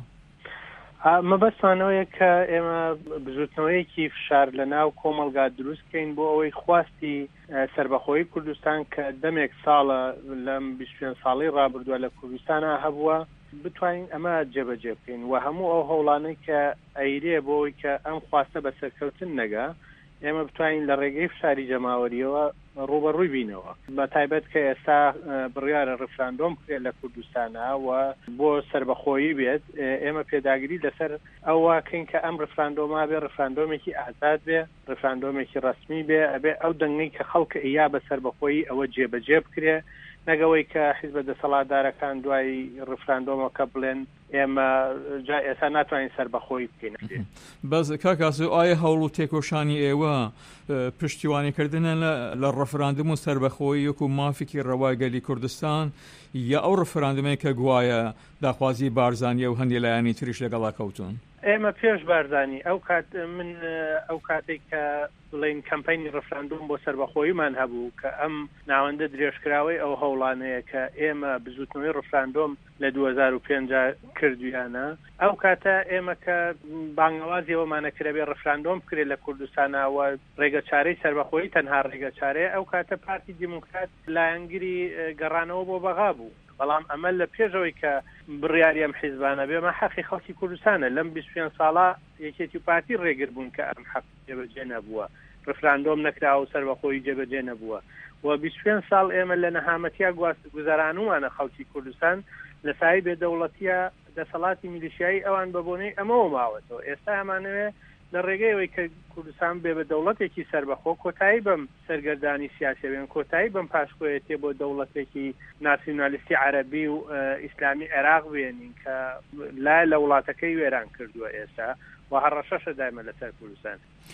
مەبەستانەوەیە کە ئێمە بزوتنەوەیەکی فشار لە ناو کۆمەلگا دروستکەین بۆ ئەوەی خواستی سەربەخۆیی کوردستان کە دەمێک ساڵە لەم بیست و پێنج ساڵی ڕابردووە لە کوردستانە هەبووە بتوانین ئەمە جێبەجێ بکەین و هەموو ئەو هەوڵانەی کە ئەیرێ بۆەوەی کە ئەم خواستە بە سەرکەوتن نەگا ئێمە بتوانین لە ڕێگەی فشاری جەماوەریەوە ڕوبەڕووی بینەوە بە تایبەت کە ئێستا بڕیارە ڕفراندۆم بکرێت لە کوردستانە و بۆ سەربەخۆیی بێت ئێمە پێداگیری لەسەر ئەو واکەین کە ئەم ڕفراندۆما بێ ڕفراندۆمێکی ئازاد بێ ڕفراندۆمێکی ڕسمی بێ ئەبێ ئەو دەنگەی کە خەڵکە ئیا بە سەربەخۆیی ئەوە جێبەجێ بکرێ نەگەوەی کە حیزبە دەسەڵاتدارەکان دوای ڕفراندۆمەکە بڵێن ئێمە جا ئێستا ناتوانین سەربەخۆیی بکەین. بەس کاکاسو ئایا هەوڵ و تێکۆشانی ئێوە پشتیوانیکردنە لە ڕفراندم و سەربەخۆیی وەکو مافێکی ڕەواگەلی کوردستان یا ئەو ڕفراندمەیە کە گوایە داخوازی بارزانیە و هەندێک لایەنی تریش لەگەڵا کەوتون؟ ئێمە پێش بارزانی ئەو کات من ئەو کاتێک کە بڵین کەمپینی ڕفراندۆم بۆ سەربەخۆییمان هەبوو کە ئەم ناوەندە درێژکراوەی ئەو هەوڵانەیە کە ئێمە بزوتنەوەی ڕفراندۆم لە دوو هەزار و پێنج کردویانە ئەو کاتە ئێمە کە بانگەوازیەوەمانە کرێ ڕفراندۆم بکرێت لە کوردستانەوە ڕێگە چارەی سەربەخۆیی تەنها ڕێگە چارەیە ئەو کاتە پارتی دیموکرات لایەنگری گەڕانەوە بۆ بەغا بوو. بەڵام ئەمە لە پێشەوەی کە بڕیاری ئەم حیزبانە بێمە حەقی خەڵکی کوردستانە لەم بیست و پێنج ساڵە یەکێتی و پارتی ڕێگر بوون کە ئەم حەق جێبەجێ نەبووە ڕفراندۆم نەکراوە و سەربەخۆیی جێبەجێ نەبووە و بیست و پێنج ساڵ ئێمە لە نەهامەتیا گوزارانومانە خەڵکی کوردستان لە سای بێدەوڵەتیە دەسەڵاتی میلیشیایی ئەوان بە بۆنەی ئەمەوە ماوەتەوە ئێستا ئەمانەوێ لە ڕێگەیەوەی کە کوردستان بێ بە دەوڵەتێکی سەربەخۆ کۆتایی بەم سەرگەردانی سیاسیەوێن کۆتایی بەم پاشکۆیەتێ بۆ دەوڵەتێکی ناسیۆنالیستی عەرەبی و ئیسلامی عێراق بێنین کە لای لە وڵاتەکەی وێران کردووە ئێستا و هەڕەشەشە دایمە لەسەر کوردستان.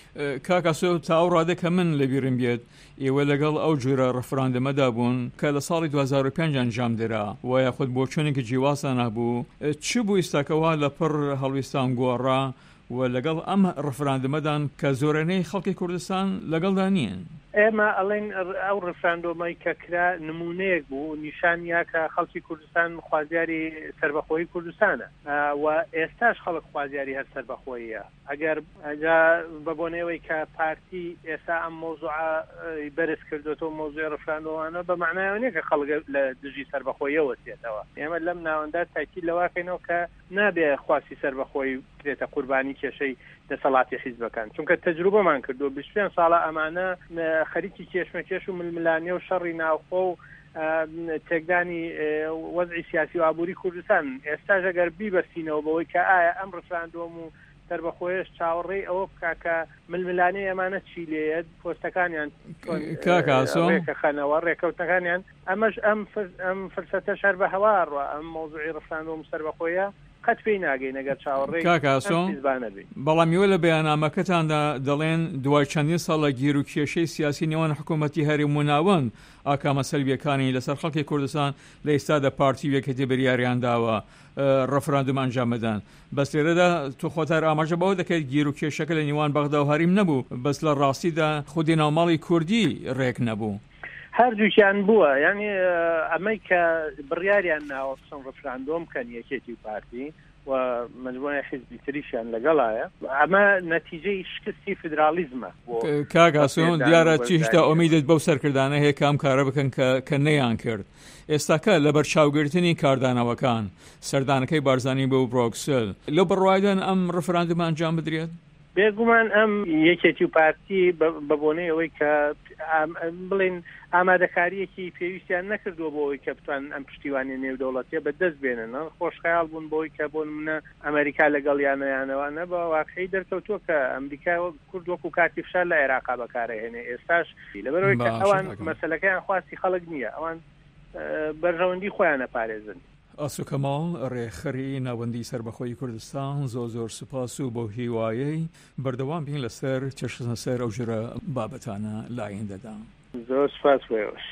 کاکاسۆ تاو ڕادێکە من لەبیرم بێت ئێوە لەگەڵ ئەو جۆرە ڕفراندەمەدا بوون کە لە ساڵی دو هەزار و پێنج ئەنجام درا و یاخود بۆ چۆنێکی جیواسان هەبوو چ بوو ئێستاکەوە لە پڕ هەڵویستان گۆڕا و لەگەڵ ئەم ڕفراندەمەدان کە زۆرانەی خەڵکی کوردستان لەگەڵدا نیین؟ ئێمە ئەڵێن ئەو ڕفراندۆمەی کە کرا نمونەیەک بوو نیشانیا کە خەڵکی کوردستان خوازیاری سەربەخۆیی کوردستانە و ئێستاش خەڵک خوازیاری هەر سەربەخۆییە ئەگەر ئەجا بەبوونەوەی کە پارتی ئێستا ئەم مۆزوعە بەرز کردوێتەوە مۆزوعی ڕفراندۆمانە بە معنایەوە نییە کە خەڵک لە دژی سەربەخۆییەوە چێتەوە. ئێمە لەم ناوەندا تاکید لەواکەینەوە کە نابێ خواستی سەربەخۆیی بکرێتە قوربانی کێشەی دەسەڵاتی حیزبەکان چونکە تەجروبەمان کردو بیست و پێنج ساڵە ئەمانە خەریکی کێشمەکێش و ململانیە و شەڕی ناوخۆ و تێکدانی وەزعی سیاسی و ئابووری کوردستان ئێستاش ئەگەر بیبەستینەوە بەوەی کە ئایا ئەم ڕفراندۆم و سەربەخۆیش چاوەڕێی ئەوە بکا کە ململانەی ئەمانە چی لێت پۆستەکانیان ڕێکەخەنەوە ڕێکەوتەکانیان ئەمەش ئەم ئەم فرسەتە شەر بە هەواڕوە ئەم مۆزوعی ڕفراندۆم و سەربەخۆیە قەت پێی ناگەین ئەگەر چاوەڕێی بەڵامیوە لە بەیاننامەکەتاندا دەڵێن دوای چەندین ساڵە گیر و کێشەی سیاسی نێوان حکوومەتی هەرێم و ناوەند ئاکامە سەلبیەکانی لەسەر خەڵکی کوردستان لە ئێستادا پارتی وێکەتی بریاریان داوە ڕفراندۆم ئەنجام بدەن بەس لێرەدا تو خۆتار ئاماژە بەوە دەکەیت گیر و کێشەکە لە نێوان بەغدا و هەریم نەبوو بەس لە ڕاستیدا خودی ناوماڵی کوردی ڕێک نەبوو. هەردووکیان بووە یعنی ئەمەی کە بڕیاریان ناوە بچن ڕفراندۆم کەن یەکێتی و پارتی و مجموعە حیزبی تریشیان لەگەڵایە ئەمە نەتیجەی شکستی فدرالیزمە. کاگاسۆن دیارە چی هێشتا ئومیدت بەو سەرکردانە هەیە کام کارە بکەن کە نەیان کرد. ئێستاکە لەبەر چاوگرتنی کاردانەوەکان سەردانەکەی بارزانی بە و برۆکسل لەو بڕوایدان ئەم ڕفراندۆم ئەنجام بدرێت؟ بێگومان ئەم یەکێتی و پارتی بە بۆنەی ئەوەی کە بڵێن ئامادەکاریەکی پێویستیان نەکردووە بۆ ئەوەی کە بتوان ئەم پشتیوانی نێودەوڵەتیە بەدەست بێنن خۆشخەیاڵ بوون بۆی کە بۆ نمونە ئەمریکا لەگەڵ یانەیانەوەانە بە واقعی دەرکەوتووە کە ئەمریکا کورد وەکو کاتی فشار لە عێراقا بەکارەهێنێ ئێستاش لەبەرەوەی کە ئەوان مەسەلەکەیان خواستی خەڵک نییە ئەوان بەرژەوەندی خۆیانە پارێزن. ئاسوکەماڵ ڕێخەری ناوەندی سربەخۆی کوردستان زۆر زۆر سوپاس و بۆ هیوایەی بەردەوام بین لەسەر چێشتنە سەر ئەو ژێرە بابەتانە لایەندەدا. زۆر سوپاس بۆیەوەش.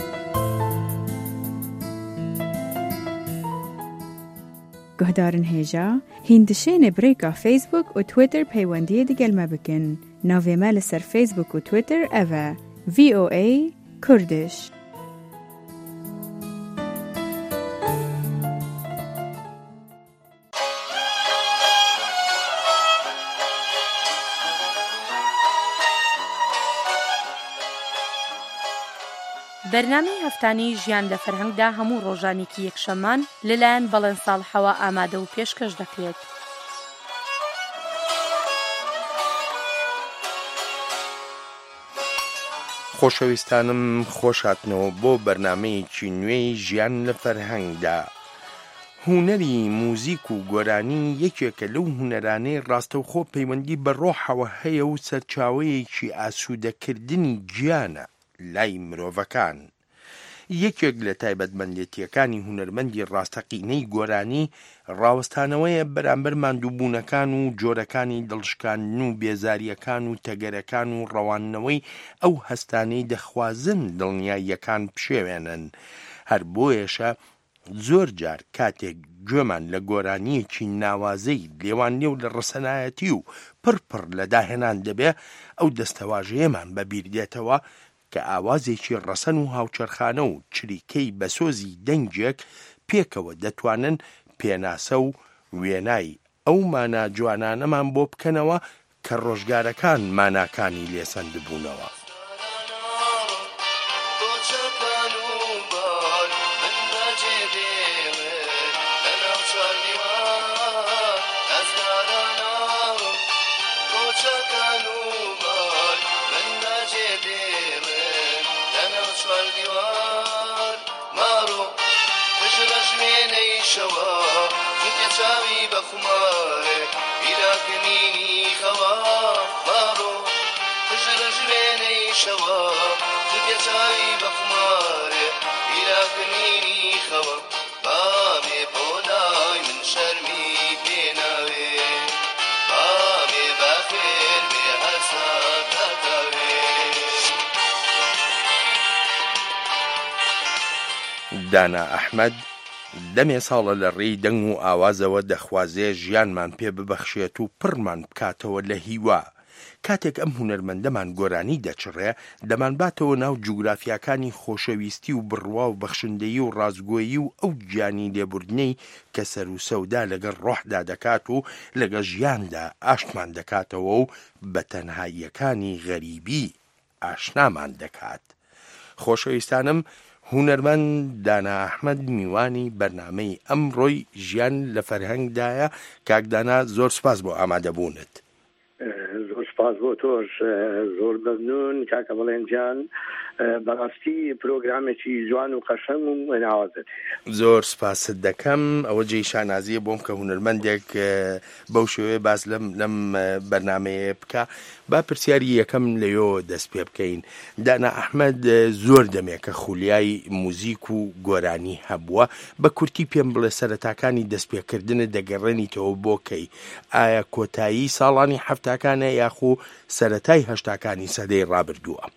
گۆهدارن هێژا هیندشێنێ برێکا فیسبوک و تویتر پەیوەندیە دیگەلمە بکەن. ناوێمە لەسەر فیسبوک و تویتر ئەڤە ڤی ئۆ ئەی کوردش. بەرنامەی هەفتانەی ژیان لە فەرهەنگدا هەموو ڕۆژانێکی یەکشەمان لەلایەن بەڵێن ساڵحەوە ئامادە و پێشکەش دەکرێت. خۆشەویستانم خۆشاتنەوە بۆ بەرنامەیەکی نوێی ژیان لە فەرهەنگدا. هونەری موزیک و گۆرانی یەکێکە لەو هونەرانەی ڕاستەوخۆ پەیوەندی بە ڕۆحەوە هەیە و سەرچاوەیەکی ئاسوودەکردنی گیانە لای مرۆڤەکان. یەکێک لە تایبەتمەندێتیەکانی هونەرمەندی ڕاستەقینەی گۆرانی ڕاوەستانەوەیە بەرامبەر ماندووبوونەکان و جۆرەکانی دڵشکاندن و بێزاریەکان و تەگەرەکان و ڕەوانەوەی ئەو هەستانەی دەخوازن دڵنیاییەکان بشێوێنن. هەر بۆیەشە زۆر جار کاتێک گوێمان لە گۆرانیەکی ناوازەی لێوان لێو لە ڕسەنایەتی و پڕپڕ لە داهێنان دەبێ ئەو دەستەواژەیەمان بەبیردێتەوە کە ئاوازێکی ڕەسەن و هاوچەرخانە و چریکەی بەسۆزی دەنگێک پێکەوە دەتوانن پێناسە و وێنای ئەو مانا جوانانەمان بۆ بکەنەوە کە ڕۆژگارەکان ماناکانی لێسەند بوونەوە. دانا ئەحمەد دەمێ ساڵە لە ڕێی دەنگ و ئاوازەوە دەخوازێ ژیانمان پێ ببەخشێت و پڕمان بکاتەوە لە هیوا. کاتێک ئەم هونەرمەندەمان گۆرانی دەچڕێ دەمانباتەوە ناو جوگرافیاکانی خۆشەویستی و بڕوا و بەخشندەیی و ڕازگۆیی و ئەو گیانی لێبوردنەی کە سەر و سەودا لەگەڵ ڕۆحدا دەکات و لەگە ژیاندا ئاشتمان دەکاتەوە و بە تەنهاییەکانی غەریبی ئاشنامان دەکات. خۆشەویستانم هونەرمەند دانا ئەحمەد میوانی بەرنامەی ئەمڕۆی ژیان لە فەرهەنگدایە. کاک دانا زۆر سوپاس بۆ ئامادەبوونت. زۆر سپاس بۆ تۆش زۆر مەمنون کاکە بەڵێنجان بەڕاستی پرۆگرامێکی جوان و قەشەنگ و ناوازت. زۆر سپاست دەکەم ئەوە جێی شانازیە بۆم کە هونەرمەندێک بەو شێوەیە باز لەم لەم بەرنامەیە بکە. با پرسیاری یەکەم لەیەوە دەست پێ بکەین. دانا ئەحمەد زۆر دەمێکە خولیای موزیک و گۆرانی هەبووە. بە کورتی پێم بڵێ سەرەتاکانی دەستپێکردنت دەگەڕێنیتەوە بۆ کەی؟ ئایا کۆتایی ساڵانی هەفتاکانە یاخۆ سەرەتای هەشتاکانی سەدەی ڕابردووە؟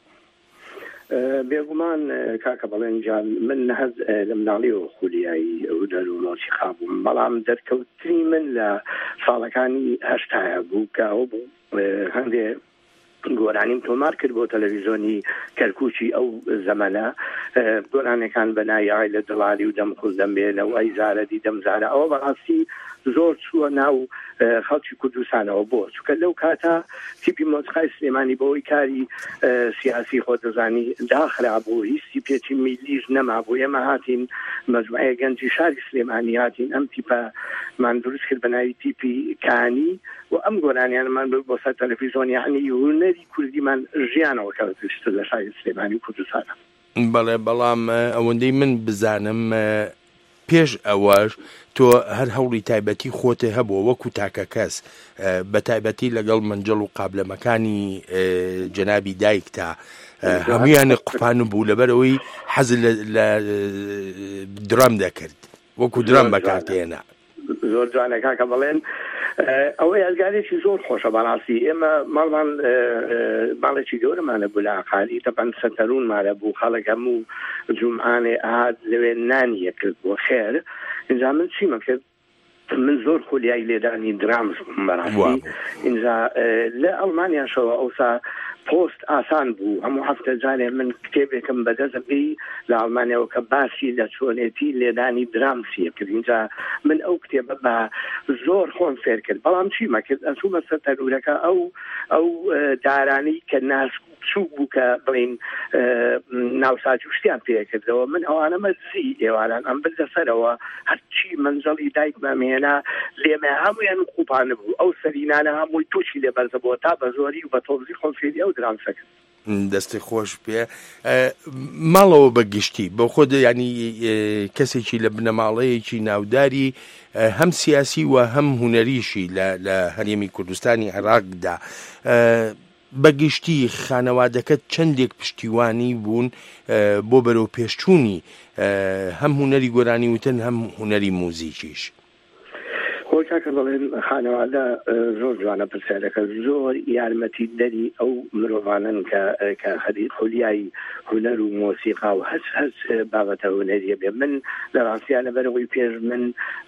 بێگومان کاکە بەڵێنجان من نەهەز لە مناڵی و خولیایی هونەر و مۆسیقا بووم، بەڵام دەرکەوتنی من لە ساڵەکانی هەشتایە بوو کە ئەو بوو هەندێ گۆرانیم تۆمار کرد بۆ تەلەڤیزۆنی کەرکوچی ئەو زەمانە گۆرانەکان بە ناوی عایلە دڵالی و دەمخوز دەمبێنە و ئەی زارەدی دەمزارە ئەوە بەڕاستی زۆر چووە ناو خەڵکی کوردستانەوە بۆ چونکە لەو کاتە تیپی مۆسیقای سلێمانی بەوەی کاری سیاسی خۆ دەزانی داخرا بوو هیچ تیپێکی میلیش نەما بوو ئێمە هاتین مەجموعەیە گەنجی شاری سلێمانی هاتین ئەم تیپەمان دروست کرد بە ناوی تیپی کانی و ئەم گۆرانیانمان بۆ سەر تەلەڤیزۆن یعنی هونەری کوردیمان ژیانەوە کەوتشتە لە شاری سلێمانی و کوردستانە. بەڵێ بەڵام ئەوەندەی من بزانم پێش ئەوەش تۆ هەر هەوڵی تایبەتی خۆتە هەبووە وەکو تاکە کەس بە تایبەتی لەگەڵ منجڵ و قابلەمەکانی جەنابی دایک تا هەمویان قوپان بوو لەبەرەوەی حەز لە درام دەکرد وەکو درام بەکارتێنا. زۆر جوانە کاکە بڵێن ئەوەی ئەزگارێکی زۆر خۆشە بەڕاستی ئێمە ماڵمان ماڵێکی گەورەمانە بوو لە عقالی تەپەن سەتەروونمانە بوو خەڵک هەموو جومعانێ ئاهات لەوێ نانیە کرد بۆ خێر اینجا من چیمە کرد من زۆر خۆلیای لێدانی درام بەڕاستی اینجا لە ئەڵمانیاشەوە ئەوسا پۆست ئاسان بوو هەموو هەفتە جارێ من کتێبێکم بەدەست بی لە ئەڵمانیەوە کە باسی لە چۆنێتی لێدانی درام سیە کرد اینجا من ئەو کتێبە بە زۆر خۆم فێر کرد بەڵام چیمە کرد ئەچوومە سەر تەرورەکە ئەو ئەو دارانەی کە ناسک چوو بوو کە بڵین ناوساج و شتیان پێکردەوە من ئەوانە مەزی ئێواران ئەم بردە سەرەوە هەرچی منجەڵی دایکمەمێنا لێمە هەمویان قوپانە بوو ئەو سەرینانە هەمووی تووشی لێ بەرزە بۆ تا بە زۆری و بە تۆزی خۆم فێری ئەو درامسەکە دەستی خۆش پێ ماڵەوە بەگشتی بە خۆدا ینی کەسێکی لە بنەماڵەیەکی ناوداری هەم سیاسی و هەم هونەریشی لە هەرێمی کوردستانی عێراقدا بەگشتی خانەوادەکەت چەندێک پشتیوانی بوون بۆ بەرەو پێشچوونی هەم هونەری گۆرانی وتن هەم هونەری موزیکیش. خۆی کاکە بڵێن خانەوادە زۆر جوانە پرسیارەکە زۆر یارمەتی دەری ئەو مرۆڤانن کە خەری خولیایی هونەر و مۆسیقا و هەچ هەچ بابەتە هونەریە بێ من لە ڕاستیان لەبەرەوەی پێش من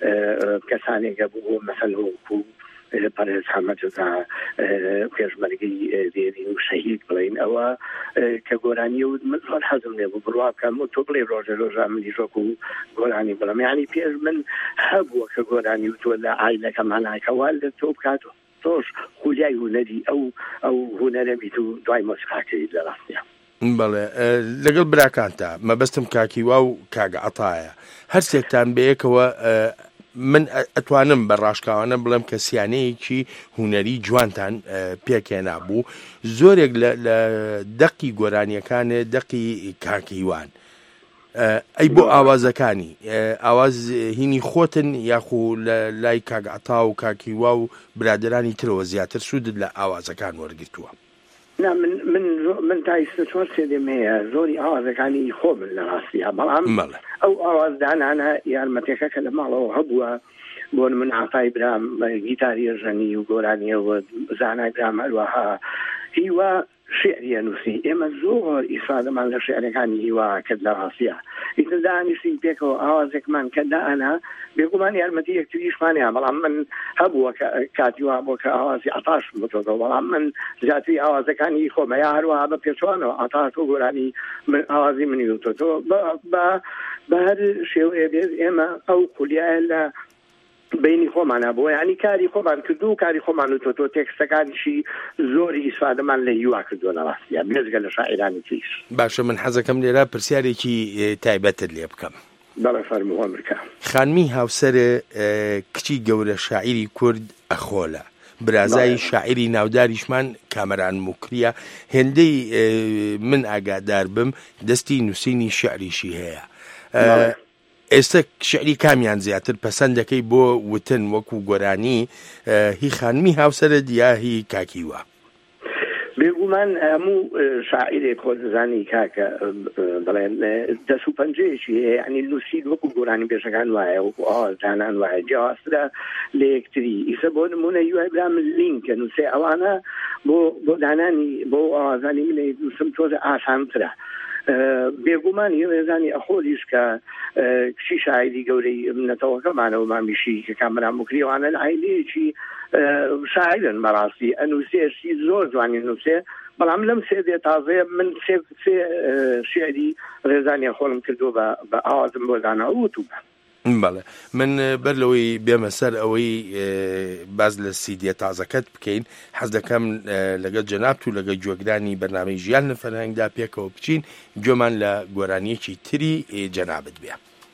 کەسانێکە بوو مەسەن وەکو پەرێز حەمەدجا پێشمەرگەی دێرین و شەهید بڵین ئەوە کە گۆرانی و من زۆر حەزم لێ بوو بڕوا بکەم و تۆ بڵێ ڕۆژە ڕۆژە منی ژۆک و گۆرانی بڵم یعنی پێش من هەبووە کە گۆرانی و تۆ لە ئایلەکەمان ناکەوا لە تۆ بکات تۆش خولیای هونەری ئەو ئەو هونەرە بیت و دوای مۆسیقاکەیت لە ڕاستیە. بەڵێ لەگەڵ براکانتە مەبەستم کاکیوا و کاگە عەتایە هەرسێکتان بەیەکەوە من ئەتوانم بە ڕاشکاوانە بڵێم کە سیانەیەکی هونەری جوانتان پێکێنا بوو زۆرێک لە دەقی گۆرانیەکانە دەقی کاکیوان ئەی بۆ ئاوازەکانی ئاواز هینی خۆتن یاخو لە لای کاگعتا و کاکیوا و برادرانی ترەوە زیاتر سوودت لە ئاوازەکان وەرگرتووە. نا من من من تا ئێستا چوار سێدەم هەیە زۆری ئاوازەکانی خۆ من لە ڕاستیە بەڵام ئەو ئاوازدانانە یارمەتێکە کە لە ماڵەوە هەبووە بۆ من عەتای برام گیتاری ژەنی و گۆرانیەوە زانای برام هەروەها هیوا شعریە نووسی ئێمە زۆر ئیسادەمان لە شعرەکانی هیوا کرد لە ڕاستیە ئیتر دانیشتین پێکەوە ئاوازێکمان کە دائەنا بێگومان یارمەتی یەکتریشمانیان بەڵام من هەبووە کاتی وا بۆ کە ئاوازی عەتاش بتۆتەوە بەڵام من زیاتری ئاوازەکانی خۆمەیە هەروەها بە پێچوانەوە عەتاش و گۆرانی من ئاوازی منی وتۆتەوە بە هەر شێوەیە بێت ئێمە ئەو خولیایە لە بینی خۆمانە بۆ ینی کاری خۆمان کردو و کاری خۆمان و تۆ تێکستەکانیشی زۆری ئیسفادەمان لە هیوا کردووە لە ڕاستیە بێزگە لە شاعرانی تریش. باشە من حەزەکەم لێرە پرسیارێکی تایبەتت لێ بکەم. بەڵێ فەرموو ئەمریکا. خانمی هاوسەرە کچی گەورە شاعیری کورد ئەخۆلە برازای شاعری ناوداریشمان کامەران موکریە هێندەی من ئاگادار بم دەستی نووسینی شعریشی هەیە. ئێستا شعری کامیان زیاتر پەسەند دەکەی بۆ وتن وەکو گۆرانی هی خانمی هاوسەرت یا هی کاکیوە؟ بێگومان هەموو شاعیرێک خۆ دەزانی کاکە بڵێن دەست و پەنجەیەکی هەیە ینی نووسید وەکو گۆرانی بێژەکان وایە وەکو ئاوازدانان وایە جیاوازترە لە یەکتری ئیسە بۆ نمونە یوای برام لینکە نووسێ ئەوانە بۆ بۆ دانانی بۆ ئاوازانی منێ نووسم تۆزە ئاسانترە بێگومانی ڕێزانی ئەخۆلیش کە کشی شاعری گەورەی منەتەوەکەمانەوە مامیشی کە کامران مکریوانە لە عیلەیەکی شاعرن بەڕاستی ئەنووسێشی زۆر جوانی نووسێ بەڵام لەم سێ دێ تازەیە من سێ شعری ڕێزانی خۆڵم کردو بە ئاوازم بۆ داناوت و بەڵێ من بەر لەوەی بێمە سەر ئەوەی باز لە سیدیە تازەکەت بکەین حەز دەکەم لەگەڵ جەنابت و لەگەڵ گوێگرانی بەرنامەی ژیان لە فەرهەنگدا پێکەوە بچین گوێمان لە گۆرانیەکی تری جەنابت بێ.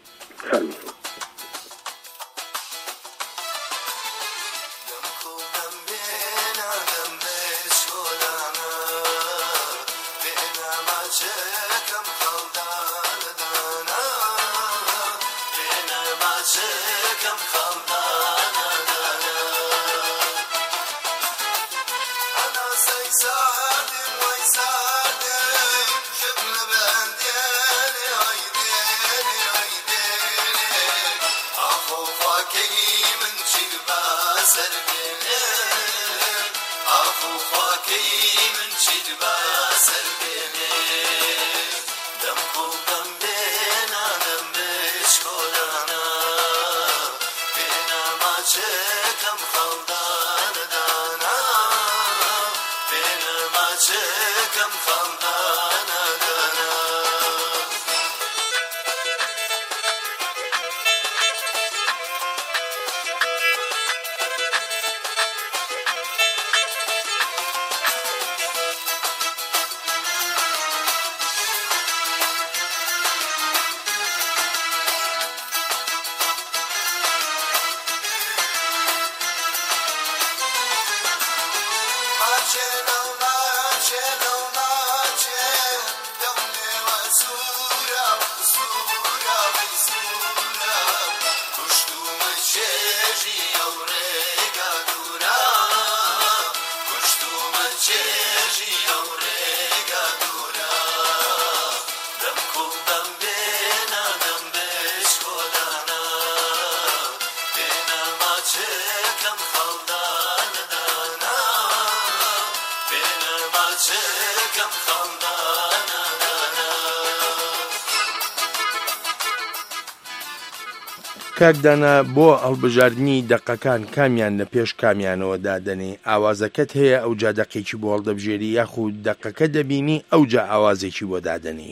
کاکدانا بۆ هەڵبژاردننی دەقەکان کامیان لە پێش کامیانەوە دادەنێ ئاوازەکەت هەیە ئەو جا دەقێکی بۆ هەڵدەبژێری یاخود دەقەکە دەبینی ئەو جا ئاوازێکی بۆ دادەنی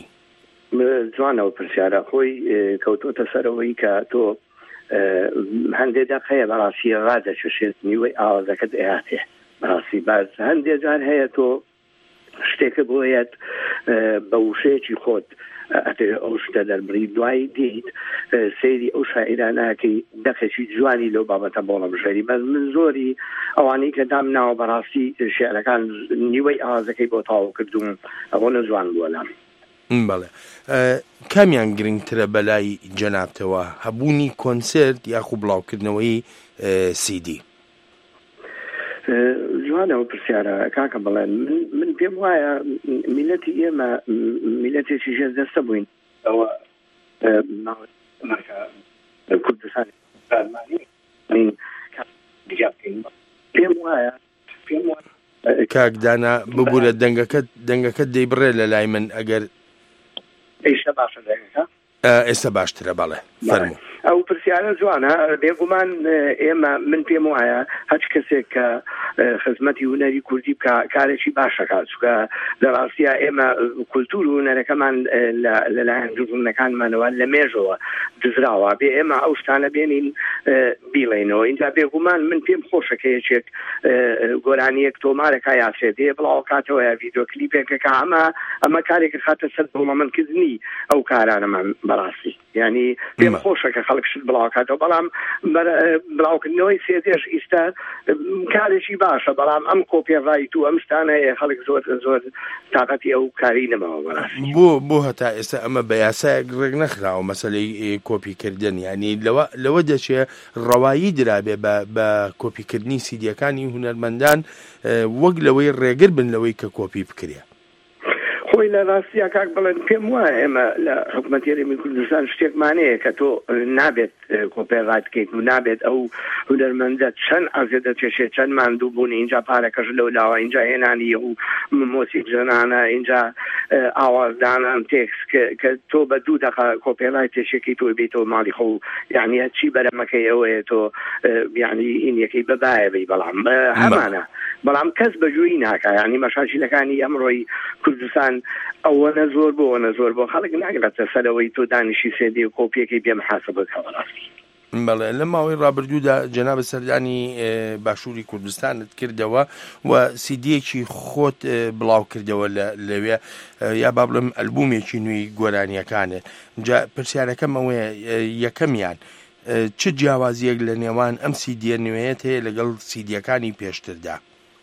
جوانەوە پرسیارە خۆی کەوتۆتە سەرەوەی کە تۆ هەندێک دەق هەیە بەڕاستی ڕادەچێت نیوەی ئاوازەکەت ئێهاتێ بەڕاستی باز هەندێک جار هەیە تۆ شتێکە بۆیەت بە وشەیەکی خۆت ئەتێ ئەو شتە دەربڕی دوایی دیت سەیری ئەو شاعیرانەکەی دەقێکی جوانی لەو بابەتە بۆڵە بژێری بەس من زۆری ئەوانەی کە دام ناوە بەڕاستی شێعرەکان نیوەی ئاوازەکەی بۆ تاو کردوم ئەوە نەجوان بووە لام. بەڵێ کامیان گرنگترە بەلای جەنابتەوە هەبوونی کۆنسرت یاخوو بڵاوکردنەوەی سیدی؟ جوانەوە پرسیارە کاکە بڵێن من پێم وایە میلەتی ئێمە میلەتێکی ژێر دەستە بووین ئەوە کوردستانی پێم وایە پێم وایە کاکدانا ببوورە دەنگەکەت دەنگەکەت دەیبڕێ لە لای من ئەگەر ئێشتا باشە دەنگەکە ئێستا باشترە بەڵێ فەرموو. ئەو پرسیارە جوانە بێگومان ئێمە من پێم وایە هەچ کەسێک کە خزمەتی هونەری کوردی بکە کارێکی باشەکات چونکە لە ڕاستیە ئێمە کولتور و هونەرەکەمان لەلایەن جوڵنەکانمانەوە لە مێژەوە دزراوە بێ ئێمە ئەو شتانە بێنین بیڵێنەوە اینجا بێگومان من پێم خۆشەکە یەکێک گۆرانیەک تۆمارێکا یاسێدێ بڵاو کاتەوە یا ڤیدیۆ کلیپێکەکە ئەمە ئەمە کارێکە خاتە سەر دەوڵەمەندکردنی ئەو کارانەمان بەڕاستی یعنی پێم خۆشەکە خەڵک شت بڵاوکاتەوە بەڵام بڵاوکردنەوەی سێدێش ئیستا کارێکی باشە بەڵام ئەم کۆپێڕایت و ئەم شتانەیە خەڵک زۆر زۆر تااقەتی ئەو کاری نەماوە بەڕاستی بۆ بۆ هەتا ئێستا ئەمە بە یاسایەک ڕێک نەخراوە مەسەلەی کۆپیکردن ینی لەوە لەوە دەچێ ڕەوایی درابێ بە کۆپیکردنی سیدیەکانی هونەرمەندان وەک لەوەی ڕێگر بن لەوەی کە کۆپی بکرێ. خۆی لە ڕاستیا کاک بڵێن پێم وایە ئێمە لە حکوومەتی هەرێمی کوردستان شتێکمانەیە کە تۆ نابێت کۆپێڕایت بکەیت و نابێت ئەو هونەرمەندە چەند ئازێ دەچێشێت چەند ماندوو بوون اینجا پارەکەش لەو لاوە اینجا هێنانی و مۆسیق ژەنانە اینجا ئاوازدانان تێکس کە تۆ بە دوو دقە کۆپێلای تێشێکی تۆ بێتەوە ماڵی خۆ یعنی هەچی بەرەمەکەی ئەوەیە تۆ یعنی ئینیەکەی بەبایە بی بەڵام هەمانە بەڵام کەس بەجووی ناکە ینی مەشاکیلەکانی ئەمڕۆی کوردستان ئەوەنە زۆر بۆەوەنە زۆر بۆ خەڵک ناگرێتە سەرەوەی تۆ دانیشی سێدی و کۆپیەکەی بێ محاسبەکەوە ڕاستی بەڵێ لە ماوەی ڕابردوودا جەنابە سەردانی باشووری کوردستانت کردەوە و سیدیەکی خۆت بڵاو کردەوە لەوێ یا با بڵێم ئەلبومێکی نوێی گۆرانیەکانت جا پرسیارەکەم ئەوەیە یەکەمیان چ جیاوازیەک لە نێوان ئەم سیدیە نوێیەت هەیە لەگەڵ سیدیەکانی پێشتردا؟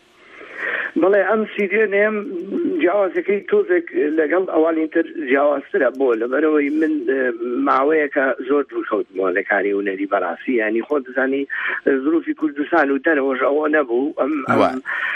بەڵێ ئەم سیدیە نێم جیاوازەکەی تۆزێک لەگەڵ ئەوانیتر جیاوازترە بۆ لەبەرەوەی من ماوەیەکە زۆر دوورکەوتمەوە لە کاری هونەری بەڕاستی ینی خۆ دەزانی زروفی کوردستان و دەرەوەش ئەوە نەبوو ئەم ئەم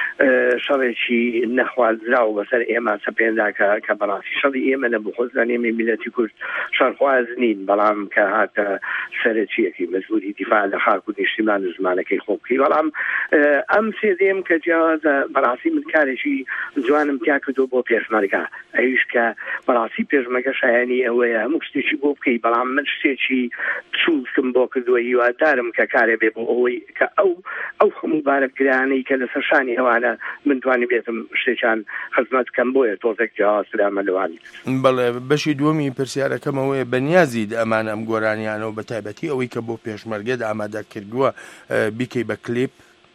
شەڕێکی نەخوازراوە بەسەر ئێمە سەپێندا کە بەڕاستی شەڕی ئێمە نەبوو خۆ دەزانێ میلەتی کورد شەڕخواز نین بەڵام کە هاتە سەرەکیەکی مەجبوری دیفاع لە خاک و نیشتیمان و زمانەکەی خۆ بکەی بەڵام ئەم سێدێم کە جیاوازە بەڕاستی من کارێکی جوانم تیا کردو بۆ پێشمەرگا ئەویش کە بەڕاستی پێشمەرگە شایانی ئەوەیە هەموو شتێکی بۆ بکەی بەڵام من شتێکی چووکم بۆ کردووە هیوادارم کە کارێ بێ بۆ ئەوەی کە ئەو ئەو هەموو بارەگرانەی کە لەسەر شانی ئەوانە من توانی بێتم شتێکان خزمەت کەم بۆیە تۆزێک جیاوازترامە لەوانی بەڵێ بەشی دووەمی پرسیارەکەم ئەوەیە بەنیازید ئەمان ئەم گۆرانیانەوە بە تایبەتی ئەوەی کە بۆ پێشمەرگێت ئامادە کردووە بیکەی بە کلیپ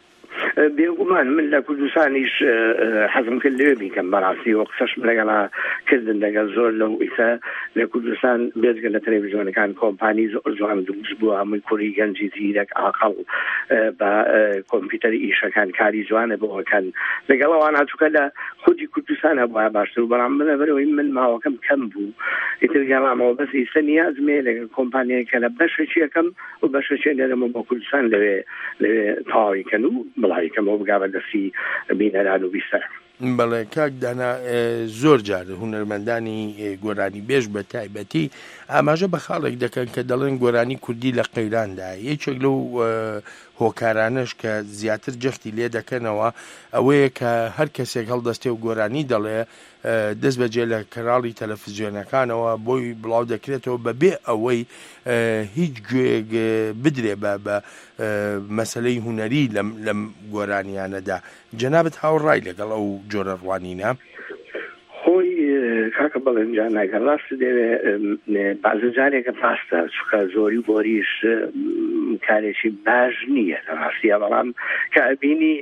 بێگومان من لە کوردستانیش حەزم کرد لێ بیکەم بەڕاستی وە قسەشم لەگەڵا کردن لەگەڵ زۆر لەو ئیسە لە کوردستان بێزگە لە تەلەڤیزیۆنەکان کۆمپانی زۆر جوان دروست بووە هەمووی کوڕی گەنجی زیرەک ئاقەڵ بە کۆمپیوتەر ئیشەکان کاری جوانە بۆەکەن لەگەڵ ئەوان هاتووکە لە خودی کوردستان هەبووە باشتر و بەڵام من لەبەرەوەی من ماوەکەم کەم بوو ئیتر گەڵامەوە بەس ئیسە نیازمێ لەگەڵ کۆمپانیەکە لە بەشێکی یەکەم و بەشێکی لێرەمە بۆ کوردستان لەوێ لەوێ تاویکەن و بڵاویکەمەوە بگابە دەستی بینەران و بیستەر بەڵێ کاک دانا زۆر جار هونەرمەندانی گۆرانی بێژ بە تایبەتی ئاماژە بە خاڵێک دەکەن کە دەڵێن گۆرانی کوردی لە قەیراندا یەکێک لەو هۆکارانش کە زیاتر جەختی لێ دەکەنەوە ئەوەیە کە هەر کەسێک هەڵدەستێ و گۆرانی دەڵێ دەست بەجێ لە کەراڵی تەلەڤیزیۆنەکانەوە بۆی بڵاو دەکرێتەوە بەبێ ئەوەی هیچ گوێک بدرێ بە بە مەسەلەی هونەری لەم گۆرانیانەدا جەنابەت هاوڕای لەگەڵ ئەو جۆرە ڕوانینە؟ خۆی کاکە بەڵێن جان ناگەر ڕاست دەوێ بازە جارێکە ڕاستە چکە زۆری بۆریش کارێکی باش نییە لە ڕاستیە بەڵام کە ئەبینی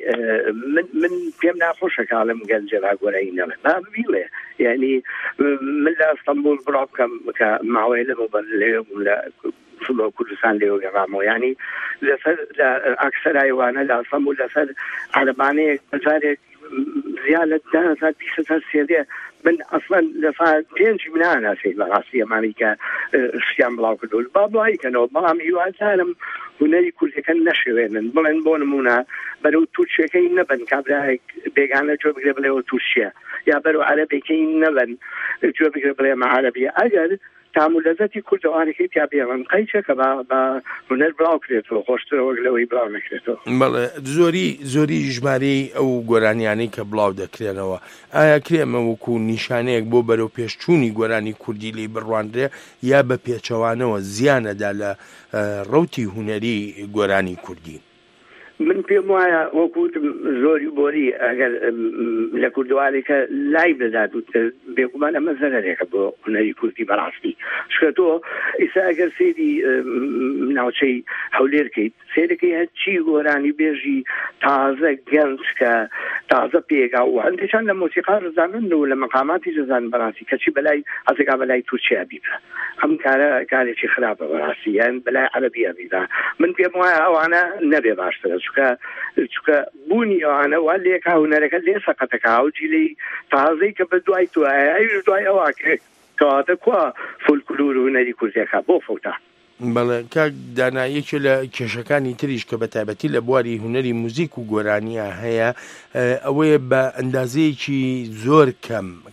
من پێم ناخۆشە کاڵم گەنجێرا گۆرەی نەڵێ با ببیڵێ یعنی من لە ئەستەمبول بڕا بکەم کە ماوەی لەمە بەر لێ لە فڵۆ کوردستان لێوە گەڕامەوە ینی لەسەر ئاکسەرایوانە لە ئەستەمبول لەسەر عەرەبانەیەک بەجارێک زیاد لە دە هەزار بیست هەزار سێدێ من ئەسڵەن لەسا پێنج مناناسی بەڕاستی ئەمانی کە شتیان بڵاو کردو با بڵایکەنەوە بەڵام هیوادارم هونەری کوردەکە نەشوێنن بڵێن بۆ نمونە بەرەو تووشەکەی نەبن کابراایك بێگانە جۆ بگرێ بڵێەوە تووشیە یا بەرەو عەرەبێکەی نەبن جۆ بگرێ بڵێ مە عەرەبیە ئەگەر تامولەزەتی کوردەوانەکەی پیا بێڵن قەیچەکە بە هونەر بڵاو کرێتەوە خۆشترەوە لەوەی بڵاو نەکرێتەوە بەڵێ زۆری زۆری ژمارەی ئەو گۆرانیانەی کە بڵاو دەکرێنەوە ئایا کرێمە وەکو نیشانەیەک بۆ بەرەو پێشچوونی گۆرانی کوردی لی بڕواندرێ یا بە پێچەوانەوە زیانەدا لە ڕەوتی هونەری گۆرانی کوردی؟ من پێم وایە وەکوتم زۆری بۆری ئەگەر لە کوردوارێکە لای بدات و بێگومان ئەمە زەرێکە بۆ هونەری کوردی بەڕاستی شکە تۆ ئیسا ئەگەر سێری ناوچەی هەولێرکەیت سێرەکەی هەرچی گۆرانی بێژی تازە گەنج کە تازە پێگا و هەندێکیان لە مۆسیقا ڕزانن و لە مەقاماتی ڕزان بەڕاستی کەچی بەلای ئەزگا بەلای تورکیا بیبە ئەم کارە کارێکی خراپە بەڕاستی یان بەلای عەرەبیە بیدا من پێم وایە ئەوانە نەبێ باشترە چکە چکە بوونی ئەوانە وا لێکا هونەرەکە لێ سەقەتەکە هاوجی لی تازەی کە بە دوای تو ئەویش دوای ئەوە کەواتە کوا فولکلور و هونەری کوردیەکە بۆ فەوتا بەڵێ کاک دانایەکی لە کێشەکانی تریش کە بە تایبەتی لە بواری هونەری موزیک و گۆرانیە هەیە ئەوەیە بە ئەندازەیەکی زۆر کەم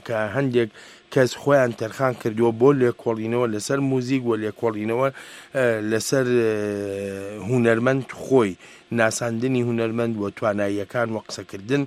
کە هەندێک کەس خۆیان تەرخان کردووە بۆ لێکۆڵینەوە لەسەر موزیک و لێکۆڵینەوە لەسەر هونەرمەند خۆی ناساندنی هونەرمەند و تواناییەکان و قسەکردن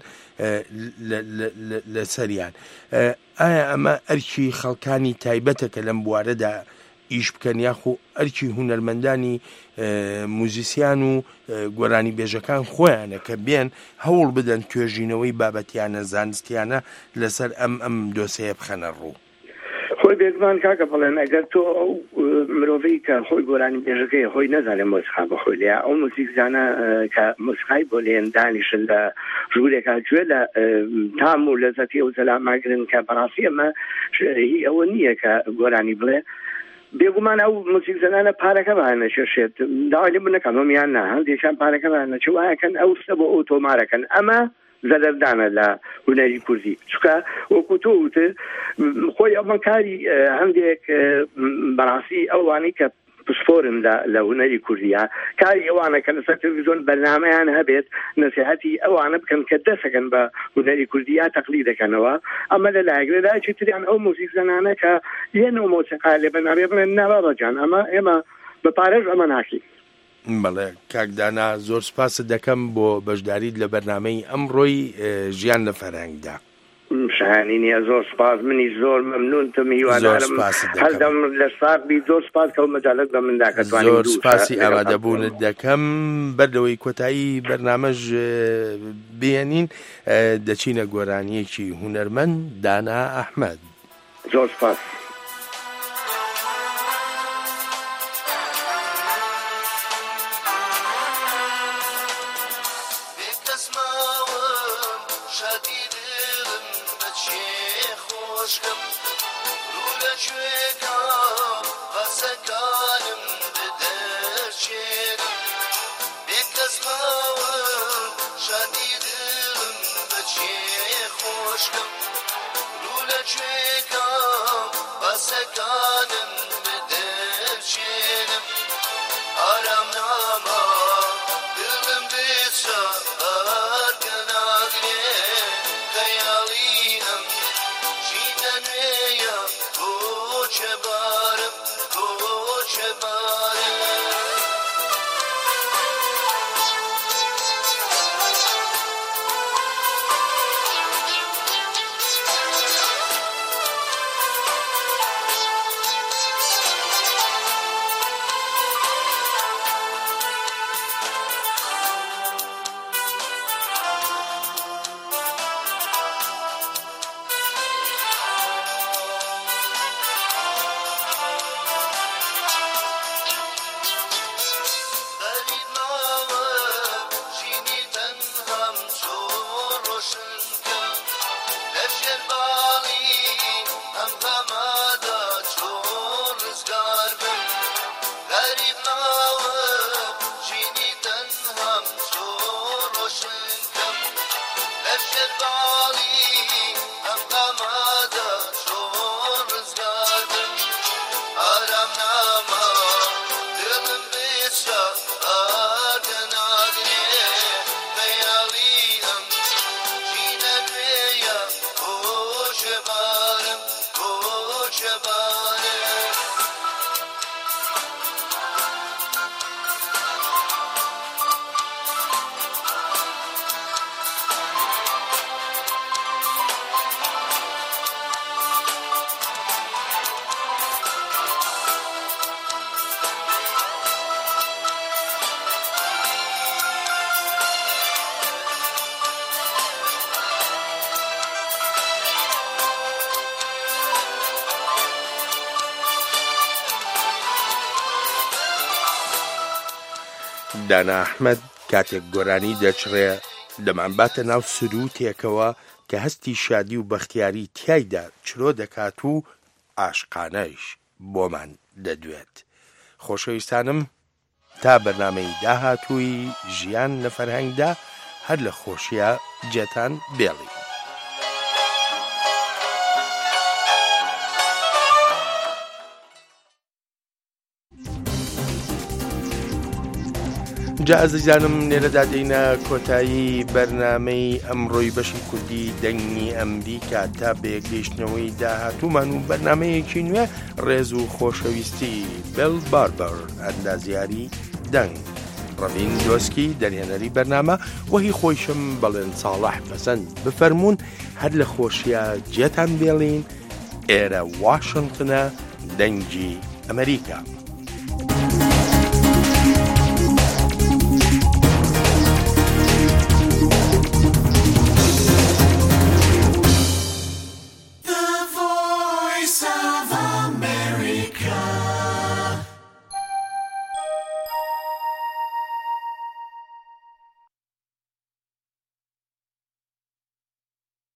لەسەریان. ئایا ئەمە ئەرکی خەڵکانی تایبەتە کە لەم بوارەدا ئیش بکەن یاخو ئەرکی هونەرمەندانی موزیسیان و گۆرانی بێژەکان خۆیانە کە بێن هەوڵ بدەن توێژینەوەی بابەتیانە زانستیانە لەسەر ئەم ئەم دۆسەیە بخەنە ڕوو؟ خۆی بێگومان کاکە بڵێن ئەگەر تۆ ئەو مرۆڤی کە خۆی گۆرانی بێژەکەی خۆی نەزانێت مۆسیقا بخۆی لێ ئەو موسیقزانە کە مۆسیقای بۆ لێن دانیشن لە ژوورێکا گوێ لە تام و لەزەتی و سەلاماگرن کە بەڕاستی ئەمە هی ئەوە نییە کە گۆرانی بڵێ بێگومان ئەو موسیقزانانە پارەکە بەیانە شێشێت داوای لێ بنەکەم هەمیان نا هەندێکیان پارەکە بەیانە چ وایەکەن ئەو شتە بۆ ئەو تۆمارەکەن ئەمە زەدەردانە لە هونەری کوردی چکە وەکو تۆ وتە خۆی ئەمە کاری هەندێک بەڕاستی ئەوانەی کە پسپۆرن لە هونەری کوردیە کاری ئەوانە کە لەسەر تەلەڤیزیۆن بەرنامەیان هەبێت نەسیحەتی ئەوانە بکەن کە دەسەکەن بە هونەری کوردیا تەقلید دەکەنەوە. ئەمە لەلایەکدایکی تریان ئەو موسیقزانانە کە لێنەوە مۆسیقا لێ بەنامێ بڵێن نا بابەجان ئەمە ئێمە بە پارەش ئەمە ناکەین. بەڵێ کاکدانا زۆر سپاس دەکەم بۆ بەشداریت لە بەرنامەی ئەمڕۆی ژیان لە فەرهەنگدا. شایانی نییە زۆر سپاس منی زۆر مەمنونتم هیوادارم هەردەم لە ساقبی زۆر سپاس کە مەجالت بە مندا کە توانین زۆر سپاسی ئامادەبوونت دەکەم. بەردەوەی کۆتایی بەرنامەژ بێنین دەچینە گۆرانیەکی هونەرمەند دانا ئەحمەد. زۆر سپاس. دانا ئەحمەد کاتێک گۆرانی دەچڕێ دەمانباتە ناو سروتێکەوە کە هەستی شادی و بەختیاری تیایدا چرۆ دەکات و ئاشقانەش بۆمان دەدوێت. خۆشەویستانم تا بەرنامەی داهاتووی ژیان لە فەرهەنگدا هەر لە خۆشیە جێتان بێڵی. جا ئەزیزانم لێرەدا دێینە کۆتایی بەرنامەی ئەمڕۆی بەشی کوردی دەنگی ئەمریکا تا بێگەیشتنەوەی داهاتوومان و بەرنمەیەکی نوێ ڕێز و خۆشەویستی بێل باربەر ئەندازیاری دەنگ ڕەڤین دۆسکی دەرهێنەری بەرنامە وەهی خۆشم بەڵێن ساڵح پەسەند بفەرمونون هەر لە خۆشیە جێتان بێڵین ئێرە واشنگتنە دەنگی ئەمریکا.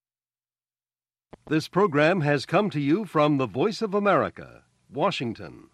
This program has come to you from the Voice of America, Washington.